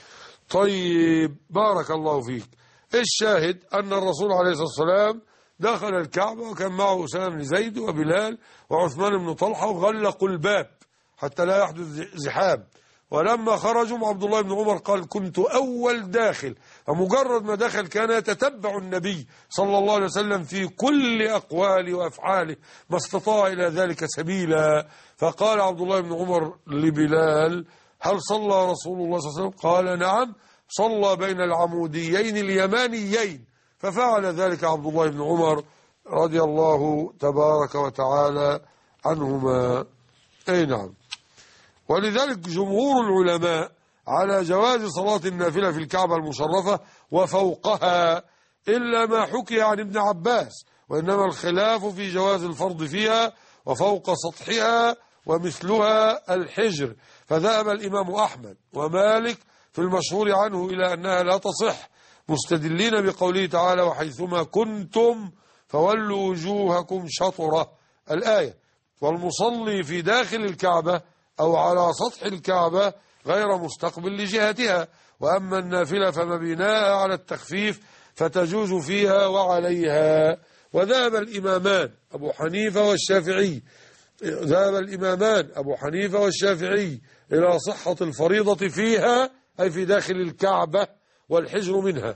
طيب بارك الله فيك. الشاهد أن الرسول عليه الصلاة والسلام دخل الكعبة وكان معه أسامة بن زيد وبلال وعثمان بن طلحة، وغلقوا الباب حتى لا يحدث زحام. ولما خرجوا عبد الله بن عمر قال كنت أول داخل، ومجرد ما دخل كان يتتبع النبي صلى الله عليه وسلم في كل أقواله وأفعاله ما استطاع إلى ذلك سبيلا. فقال عبد الله بن عمر لبلال هل صلى رسول الله صلى الله عليه وسلم؟ قال نعم، صلى بين العموديين اليمانيين. ففعل ذلك عبد الله بن عمر رضي الله تبارك وتعالى عنهما. أي نعم. ولذلك جمهور العلماء على جواز صلاة النافلة في الكعبة المشرفة وفوقها، إلا ما حكي عن ابن عباس، وإنما الخلاف في جواز الفرض فيها وفوق سطحها ومثلها الحجر. فذهب الإمام أحمد ومالك في المشهور عنه إلى أنها لا تصح، مستدلين بقوله تعالى وحيثما كنتم فولوا وجوهكم شطرة الآية. والمصلي في داخل الكعبة أو على سطح الكعبة غير مستقبل لجهتها. وأما النافلة فمبناها على التخفيف فتجوز فيها وعليها. وذهب الإمامان أبو حنيفة والشافعي ذهب الإمامان أبو حنيفة والشافعي إلى صحة الفريضة فيها، أي في داخل الكعبة، والحجر منها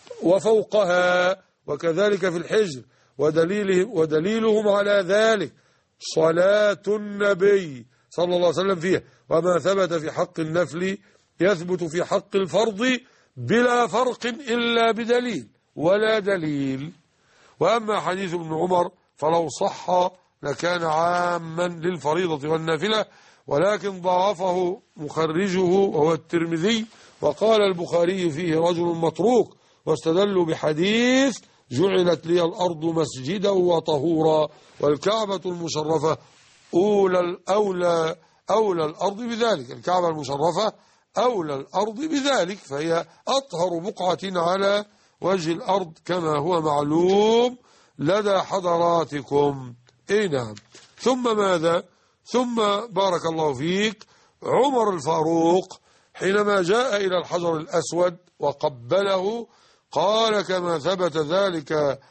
وفوقها، وكذلك في الحجر. ودليلهم, ودليلهم على ذلك صلاة النبي صلى الله عليه وسلم فيها، وما ثبت في حق النفل يثبت في حق الفرض بلا فرق إلا بدليل ولا دليل. وأما حديث ابن عمر فلو صح لكان عاما للفريضة والنافلة، ولكن ضعفه مخرجه وهو الترمذي، وقال البخاري فيه رجل متروك، واستدلوا بحديث جعلت لي الأرض مسجدا وطهورا والكعبة المشرفة أولى الأولى أولى الأرض بذلك. الكعبة المشرفة أولى الأرض بذلك، فهي أطهر بقعة على وجه الأرض كما هو معلوم لدى حضراتكم. إيه نعم. ثم ماذا؟ ثم بارك الله فيك عمر الفاروق حينما جاء إلى الحجر الأسود وقبله قال كما ثبت ذلك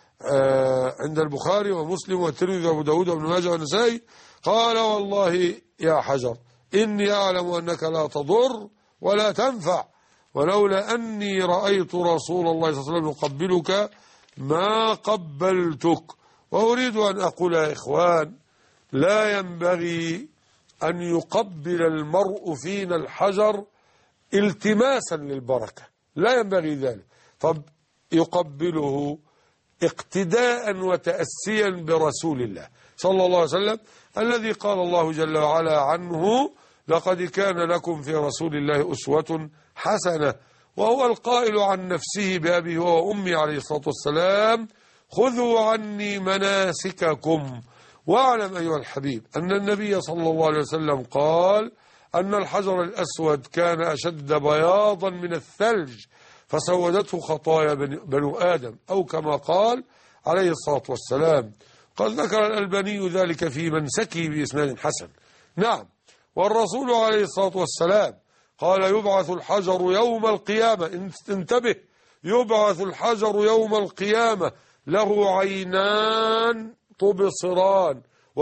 عند البخاري ومسلم والترمذي وابو داود وابن ماجه والنسائي، قال والله يا حجر إني أعلم أنك لا تضر ولا تنفع، ولولا أني رأيت رسول الله صلى الله عليه وسلم يقبلك ما قبلتك. وأريد أن أقول يا إخوان لا ينبغي أن يقبل المرء فينا الحجر التماسا للبركة، لا ينبغي ذلك. طب يقبله اقتداء وتأسيا برسول الله صلى الله عليه وسلم الذي قال الله جل وعلا عنه: لقد كان لكم في رسول الله أسوة حسنة. وهو القائل عن نفسه بأبي هو وأمي عليه الصلاة والسلام: خذوا عني مناسككم. واعلم أيها الحبيب أن النبي صلى الله عليه وسلم قال أن الحجر الأسود كان أشد بياضا من الثلج فسودته خطايا بنو آدم، أو كما قال عليه الصلاة والسلام. قد ذكر الألباني ذلك في منسكه بإسناد حسن. نعم، والرسول عليه الصلاة والسلام قال: يبعث الحجر يوم القيامة، انتبه، يبعث الحجر يوم القيامة له عينان تبصران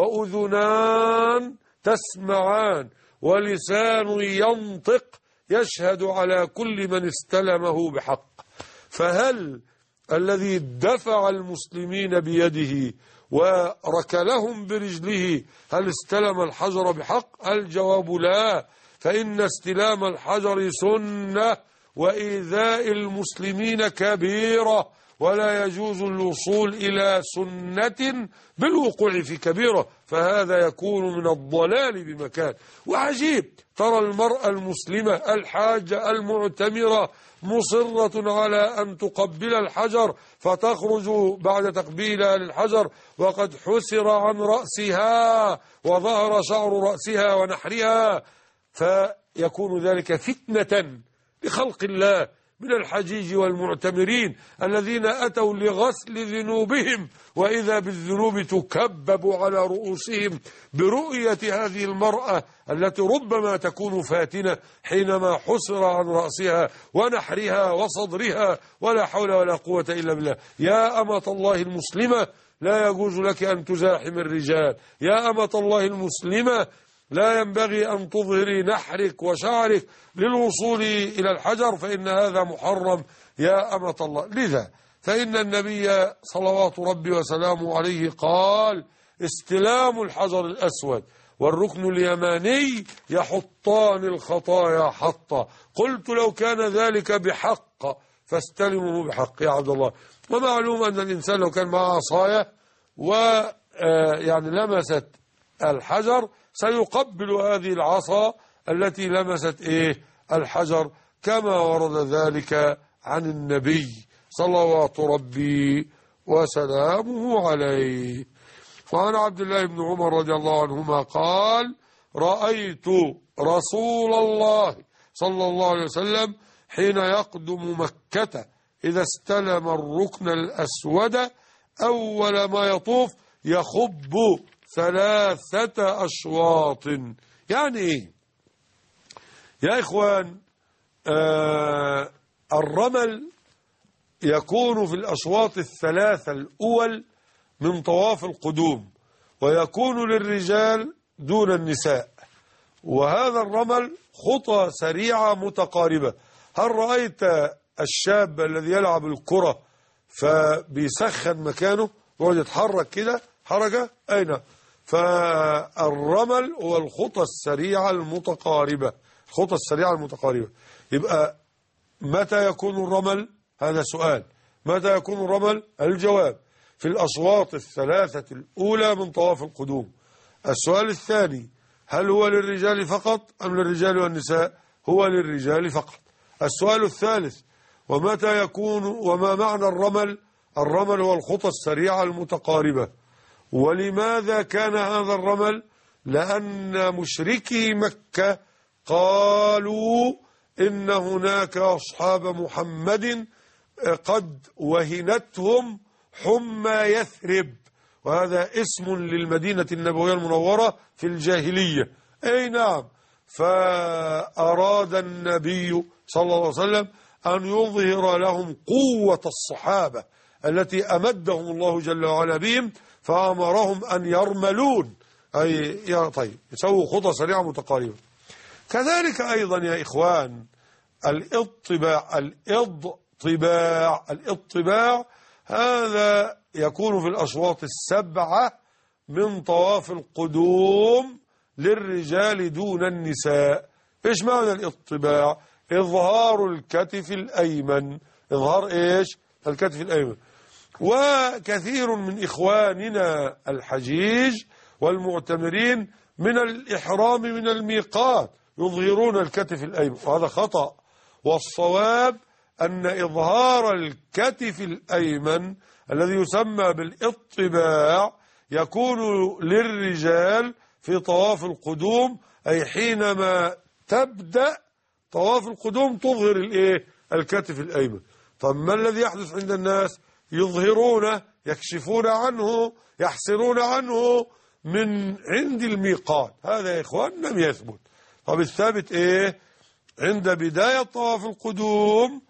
وأذنان تسمعان ولسان ينطق يشهد على كل من استلمه بحق. فهل الذي دفع المسلمين بيده وركلهم برجله هل استلم الحجر بحق؟ الجواب لا، فإن استلام الحجر سنة وإيذاء المسلمين كبيرة، ولا يجوز الوصول إلى سنة بالوقوع في كبيرة، فهذا يكون من الضلال بمكان. وعجيب، ترى المرأة المسلمة الحاجة المعتمرة مصرة على أن تقبل الحجر، فتخرج بعد تقبيلها للحجر وقد حسر عن رأسها وظهر شعر رأسها ونحرها، فيكون ذلك فتنة لخلق الله من الحجيج والمعتمرين الذين أتوا لغسل ذنوبهم، وإذا بالذنوب تكبب على رؤوسهم برؤية هذه المرأة التي ربما تكون فاتنة حينما حسر عن رأسها ونحرها وصدرها، ولا حول ولا قوة إلا بالله. يا أمة الله المسلمة، لا يجوز لك أن تزاحم الرجال. يا أمة الله المسلمة، لا ينبغي أن تظهري نحرك وشعرك للوصول إلى الحجر، فإن هذا محرم يا أمة الله. لذا فإن النبي صلوات ربي وسلامه عليه قال: استلام الحجر الأسود والركن اليماني يحطان الخطايا حطا. قلت: لو كان ذلك بحق فاستلمه بحق يا عبد الله. ومعلوم أن الإنسان لو كان معه عصاية ويعني لمست الحجر سيقبل هذه العصا التي لمست إيه الحجر، كما ورد ذلك عن النبي صلوات ربي وسلامه عليه. وعن عبد الله بن عمر رضي الله عنهما قال: رأيت رسول الله صلى الله عليه وسلم حين يقدم مكة إذا استلم الركن الأسود أول ما يطوف يخب ثلاثة أشواط. يعني إيه يا إخوان؟ آه الرمل يكون في الأشواط الثلاثة الأول من طواف القدوم، ويكون للرجال دون النساء. وهذا الرمل خطى سريعة متقاربة. هل رأيت الشاب الذي يلعب الكرة فبيسخن مكانه ويقعد يتحرك كده حركة؟ أين؟ فالرمل هو الخطى السريعة المتقاربة، الخطى السريعة المتقاربة. يبقى متى يكون الرمل؟ هذا سؤال. متى يكون الرمل؟ الجواب: في الأشواط الثلاثة الأولى من طواف القدوم. السؤال الثاني: هل هو للرجال فقط أم للرجال والنساء؟ هو للرجال فقط. السؤال الثالث: ومتى يكون وما معنى الرمل؟ الرمل هو الخطى السريعة المتقاربة. ولماذا كان هذا الرمل؟ لأن مشركي مكة قالوا إن هناك أصحاب محمد قد وهنتهم حمى يثرب، وهذا اسم للمدينة النبوية المنورة في الجاهلية. أي نعم. فأراد النبي صلى الله عليه وسلم أن يظهر لهم قوة الصحابة التي أمدهم الله جل وعلا بهم، فأمرهم أن يرملون، أي يا طيب يسووا خطى سريعة متقاربة. كذلك أيضا يا إخوان الاطباع الاطباع الاطباع هذا يكون في الأشواط السبعة من طواف القدوم للرجال دون النساء. إيش معنى الاطباع؟ إظهار الكتف الأيمن. إظهار إيش؟ الكتف الأيمن. وكثير من إخواننا الحجيج والمعتمرين من الإحرام من الميقات يظهرون الكتف الأيمن، وهذا خطأ. والصواب أن إظهار الكتف الأيمن الذي يسمى بالاطباع يكون للرجال في طواف القدوم، أي حينما تبدأ طواف القدوم تظهر الايه الكتف الأيمن. طب ما الذي يحدث عند الناس؟ يظهرونه، يكشفون عنه، يحسرون عنه من عند الميقات. هذا يا إخوان لم يثبت. طب الثابت إيه؟ عند بداية طواف القدوم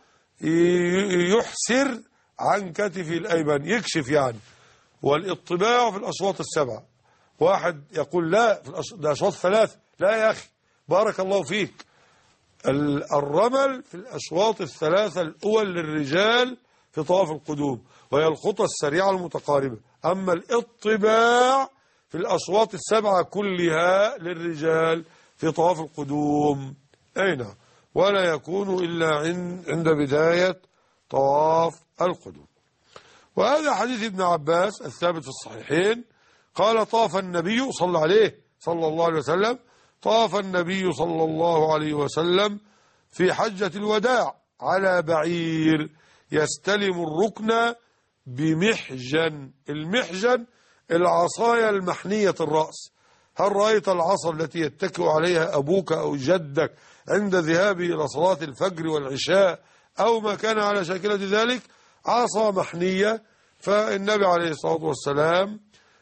يحسر عن كتفه الأيمن، يكشف يعني. والاطباع في الأشواط السبعة. واحد يقول لا في الأشواط ثلاثة. لا يا أخي بارك الله فيك، الرمل في الأشواط الثلاثة الأول للرجال في طواف القدوم، وهي الخطى السريعة المتقاربة. أما الاطباع في الأشواط السبعة كلها للرجال في طواف القدوم. أي نعم، ولا يكون إلا عند بداية طواف القدوم. وهذا حديث ابن عباس الثابت في الصحيحين، قال طاف النبي صلى عليه صلى الله عليه وسلم طاف النبي صلى الله عليه وسلم في حجة الوداع على بعير يستلم الركن بمحجن. المحجن العصاية المحنية الرأس. هل رأيت العصا التي يتكئ عليها أبوك أو جدك عند ذهابه إلى صلاة الفجر والعشاء أو ما كان على شاكلة ذلك؟ عصا محنية. فالنبي عليه الصلاة والسلام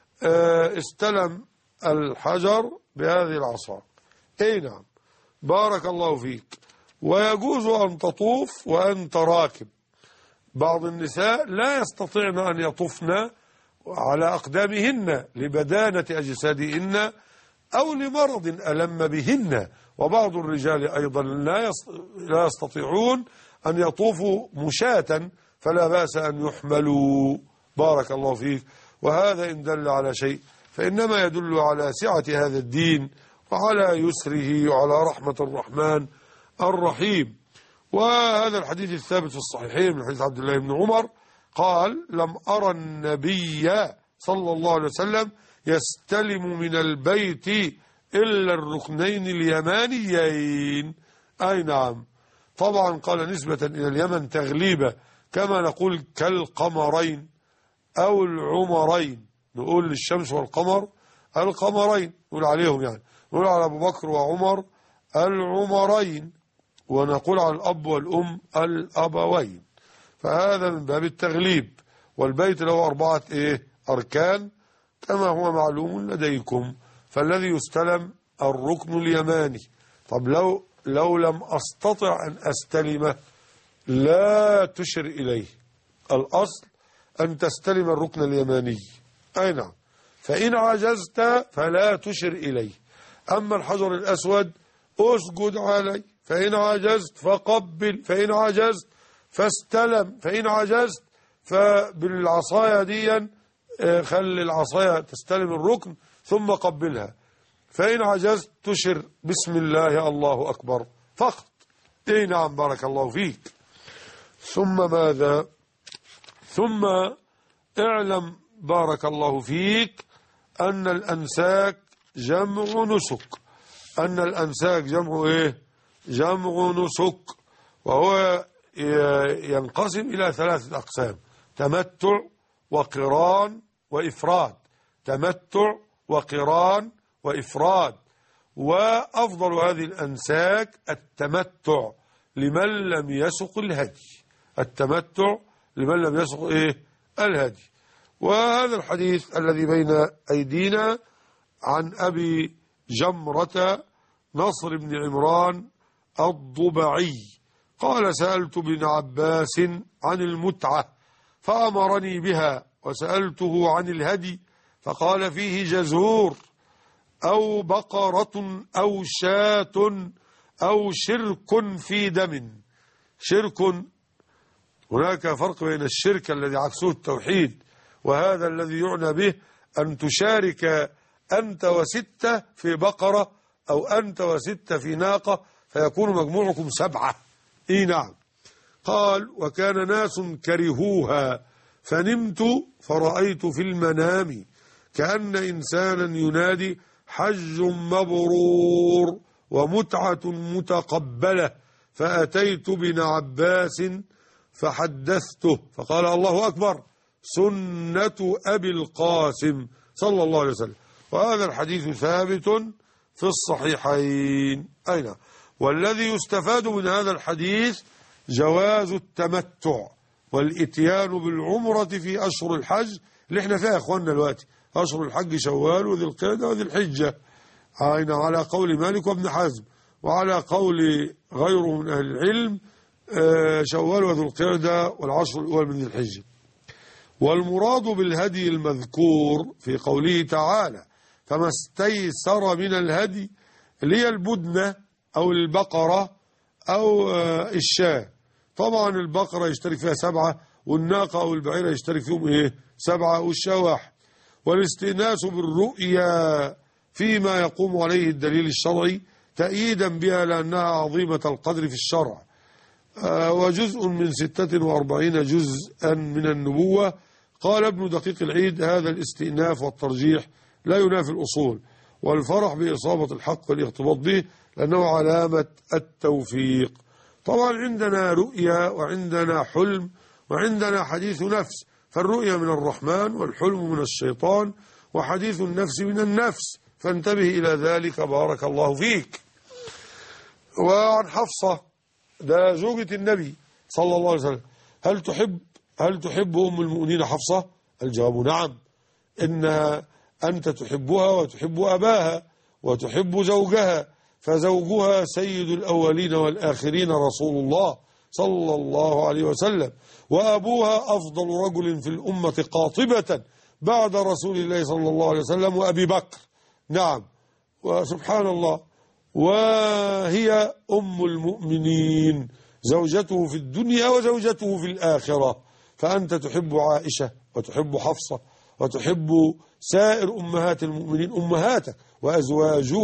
استلم الحجر بهذه العصا. اي نعم بارك الله فيك. ويجوز أن تطوف وأنت راكب. بعض النساء لا يستطيعن أن يطفن على أقدامهن لبدانة أجسادهن أو لمرض ألم بهن، وبعض الرجال أيضا لا يستطيعون أن يطوفوا مشاة، فلا بأس أن يحملوا. بارك الله فيك. وهذا إن دل على شيء فإنما يدل على سعة هذا الدين وعلى يسره وعلى رحمة الرحمن الرحيم. وهذا الحديث الثابت في الصحيحين من حديث عبد الله بن عمر قال لم أرى النبي صلى الله عليه وسلم يستلم من البيت إلا الركنين اليمانيين. أي نعم طبعا قال نسبة إلى اليمن تغليبة، كما نقول كالقمرين أو العمرين، نقول للشمس والقمر القمرين، نقول عليهم يعني، نقول على أبو بكر وعمر العمرين، ونقول على الأب والأم الأبوين. فهذا من باب التغليب. والبيت له أربعة إيه أركان كما هو معلوم لديكم. فالذي يستلم الركن اليماني. طب لو لو لم أستطع أن أستلمه لا تشر إليه. الأصل أن تستلم الركن اليماني. أي نعم. فإن عجزت فلا تشر إليه. أما الحجر الأسود أسجد عليه، فإن عجزت فقبل، فإن عجزت فاستلم، فإن عجزت فبالعصاية دي خلي العصاية تستلم الركن ثم قبلها، فإن عجزت تشر بسم الله الله أكبر فقط. اي نعم بارك الله فيك. ثم ماذا؟ ثم اعلم بارك الله فيك أن الأنساك جمع نسك. أن الأنساك جمع إيه؟ جمع نسك، وهو ينقسم إلى ثلاثة أقسام: تمتع وقران وإفراد. تمتع وقران وإفراد. وأفضل هذه الأنساك التمتع لمن لم يسق الهدي. التمتع لمن لم يسق إيه؟ الهدي. وهذا الحديث الذي بين أيدينا عن أبي جمرة نصر بن عمران الضبعي قال سألت ابن عباس عن المتعة فأمرني بها، وسألته عن الهدي فقال فيه جزور أو بقرة أو شاة أو شرك في دم. شرك، هناك فرق بين الشرك الذي عكسه التوحيد، وهذا الذي يعنى به أن تشارك أنت وستة في بقرة أو أنت وستة في ناقة فيكون مجموعكم سبعة. إيه نعم. قال وكان ناس كرهوها فنمت فرأيت في المنام كأن إنسانا ينادي حج مبرور ومتعة متقبلة، فأتيت بن عباس فحدثته فقال الله أكبر سنة أبي القاسم صلى الله عليه وسلم. وهذا الحديث ثابت في الصحيحين. أين والذي يستفاد من هذا الحديث جواز التمتع والإتيان بالعمرة في أشهر الحج اللي احنا فيها يا أخواننا دلوقتي، أشهر الحج شوال وذي القعدة وذي الحجة، أين على قول مالك وابن حزم، وعلى قول غيره من أهل العلم شوال وذي القعدة والعشر الأول من ذي الحجة. والمراد بالهدي المذكور في قوله تعالى فما استيسر من الهدي اللي هي البدنة أو البقرة أو الشاة. طبعا البقرة يشترك فيها سبعة، والناقة أو البعيرة يشترك فيهم إيه سبعة، والشاة واحد. والاستئناس بالرؤيا فيما يقوم عليه الدليل الشرعي تأييدا بها لأنها عظيمة القدر في الشرع، وجزء من ستة وأربعين جزءا من النبوة. قال ابن دقيق العيد هذا الاستئناف والترجيح لا ينافي الأصول، والفرح بإصابة الحق والارتباط به لأنه علامة التوفيق. طبعا عندنا رؤيا وعندنا حلم وعندنا حديث نفس، فالرؤيا من الرحمن والحلم من الشيطان وحديث النفس من النفس، فانتبه إلى ذلك بارك الله فيك. وعن حفصة ده زوجة النبي صلى الله عليه وسلم، هل تحب هل تحب أم المؤمنين حفصة؟ الجواب نعم، إن أنت تحبها وتحب أباها وتحب زوجها، فزوجها سيد الأولين والآخرين رسول الله صلى الله عليه وسلم، وأبوها أفضل رجل في الأمة قاطبة بعد رسول الله صلى الله عليه وسلم وأبي بكر. نعم، وسبحان الله، وهي أم المؤمنين زوجته في الدنيا وزوجته في الآخرة. فأنت تحب عائشة وتحب حفصة وتحب سائر أمهات المؤمنين أمهاتك، وأزواجه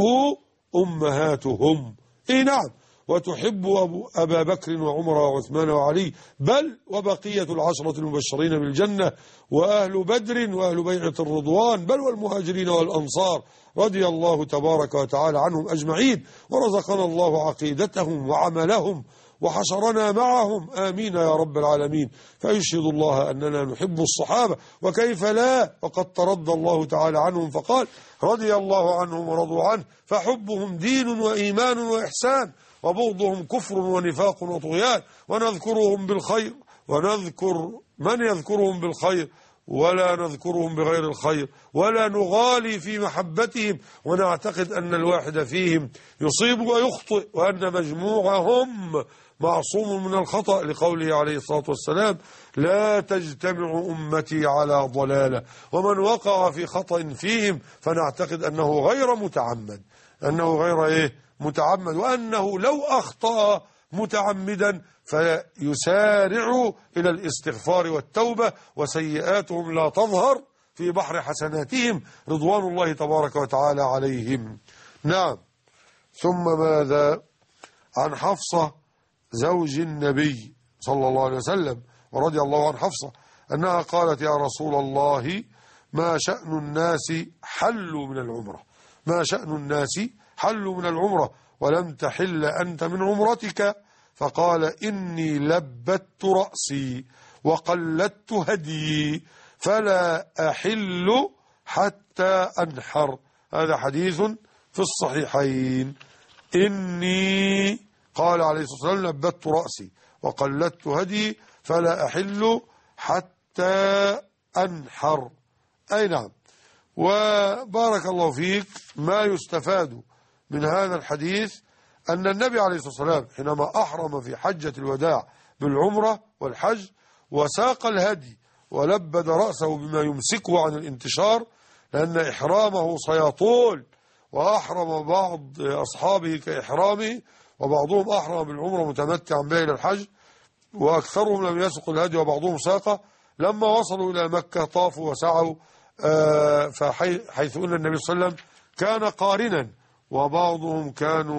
أمهاتهم. إيه نعم، وتحب أبو أبا بكر وعمر وعثمان وعلي، بل وبقية العشرة المبشرين بالجنة وأهل بدر وأهل بيعة الرضوان، بل والمهاجرين والأنصار رضي الله تبارك وتعالى عنهم أجمعين، ورزقنا الله عقيدتهم وعملهم وحشرنا معهم آمين يا رب العالمين. فيشهد الله أننا نحب الصحابة، وكيف لا، وقد ترضى الله تعالى عنهم فقال رضي الله عنهم ورضوا عنه، فحبهم دين وإيمان وإحسان، وبغضهم كفر ونفاق وطغيان، ونذكرهم بالخير ونذكر من يذكرهم بالخير ولا نذكرهم بغير الخير، ولا نغالي في محبتهم، ونعتقد أن الواحد فيهم يصيب ويخطئ، وأن مجموعهم معصوم من الخطأ، لقوله عليه الصلاة والسلام لا تجتمع أمتي على ضلالة، ومن وقع في خطأ فيهم فنعتقد أنه غير متعمد، أنه غير إيه متعمد، وأنه لو أخطأ متعمدا فيسارع إلى الاستغفار والتوبة، وسيئاتهم لا تظهر في بحر حسناتهم رضوان الله تبارك وتعالى عليهم. نعم. ثم ماذا؟ عن حفصة زوج النبي صلى الله عليه وسلم ورضي الله عن حفصة أنها قالت يا رسول الله ما شأن الناس حلوا من العمرة، ما شأن الناس حلوا من العمرة ولم تحل أنت من عمرتك؟ فقال إني لبت رأسي وقلدت هدي فلا أحل حتى أنحر. هذا حديث في الصحيحين. إني قال عليه الصلاة والسلام لبت رأسي وقلدت هدي فلا أحل حتى أنحر. أي نعم. وبارك الله فيك، ما يستفاد من هذا الحديث أن النبي عليه الصلاة والسلام حينما أحرم في حجة الوداع بالعمرة والحج وساق الهدي ولبد رأسه بما يمسكه عن الانتشار، لأن إحرامه سيطول، وأحرم بعض أصحابه كإحرامه، وبعضهم أحرم بالعمرة متمتعا به إلى الحج، وأكثرهم لم يسق الهدي وبعضهم ساقه. لما وصلوا إلى مكة طافوا وسعوا، فحيث أن النبي صلى الله عليه وسلم كان قارنا وبعضهم كانوا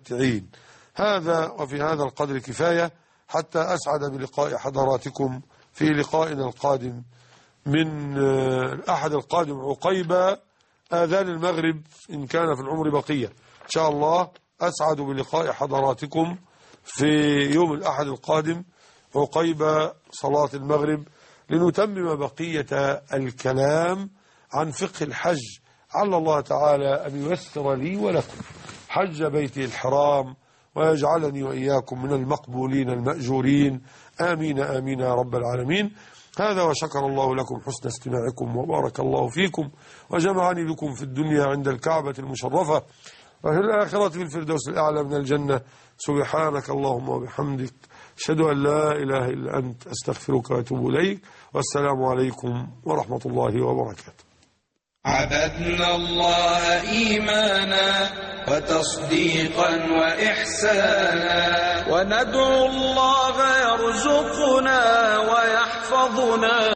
متمتعين. هذا وفي هذا القدر كفاية، حتى أسعد بلقاء حضراتكم في لقائنا القادم من الأحد القادم عقيب آذان المغرب إن كان في العمر بقية إن شاء الله. أسعد بلقاء حضراتكم في يوم الأحد القادم عقيب صلاة المغرب لنتمم بقية الكلام عن فقه الحج، على الله تعالى أن ييسر لي ولكم حج بيته الحرام ويجعلني وإياكم من المقبولين المأجورين، آمين آمين يا رب العالمين. هذا وشكر الله لكم حسن استماعكم وبارك الله فيكم وجمعني بكم في الدنيا عند الكعبة المشرفة وفي الآخرة في الفردوس الأعلى من الجنة. سبحانك اللهم وبحمدك أشهد أن لا إله إلا أنت أستغفرك وأتوب إليك، والسلام عليكم ورحمة الله وبركاته. عبدنا الله إيمانا وتصديقا وإحسانا، وندعو الله يرزقنا ويحفظنا.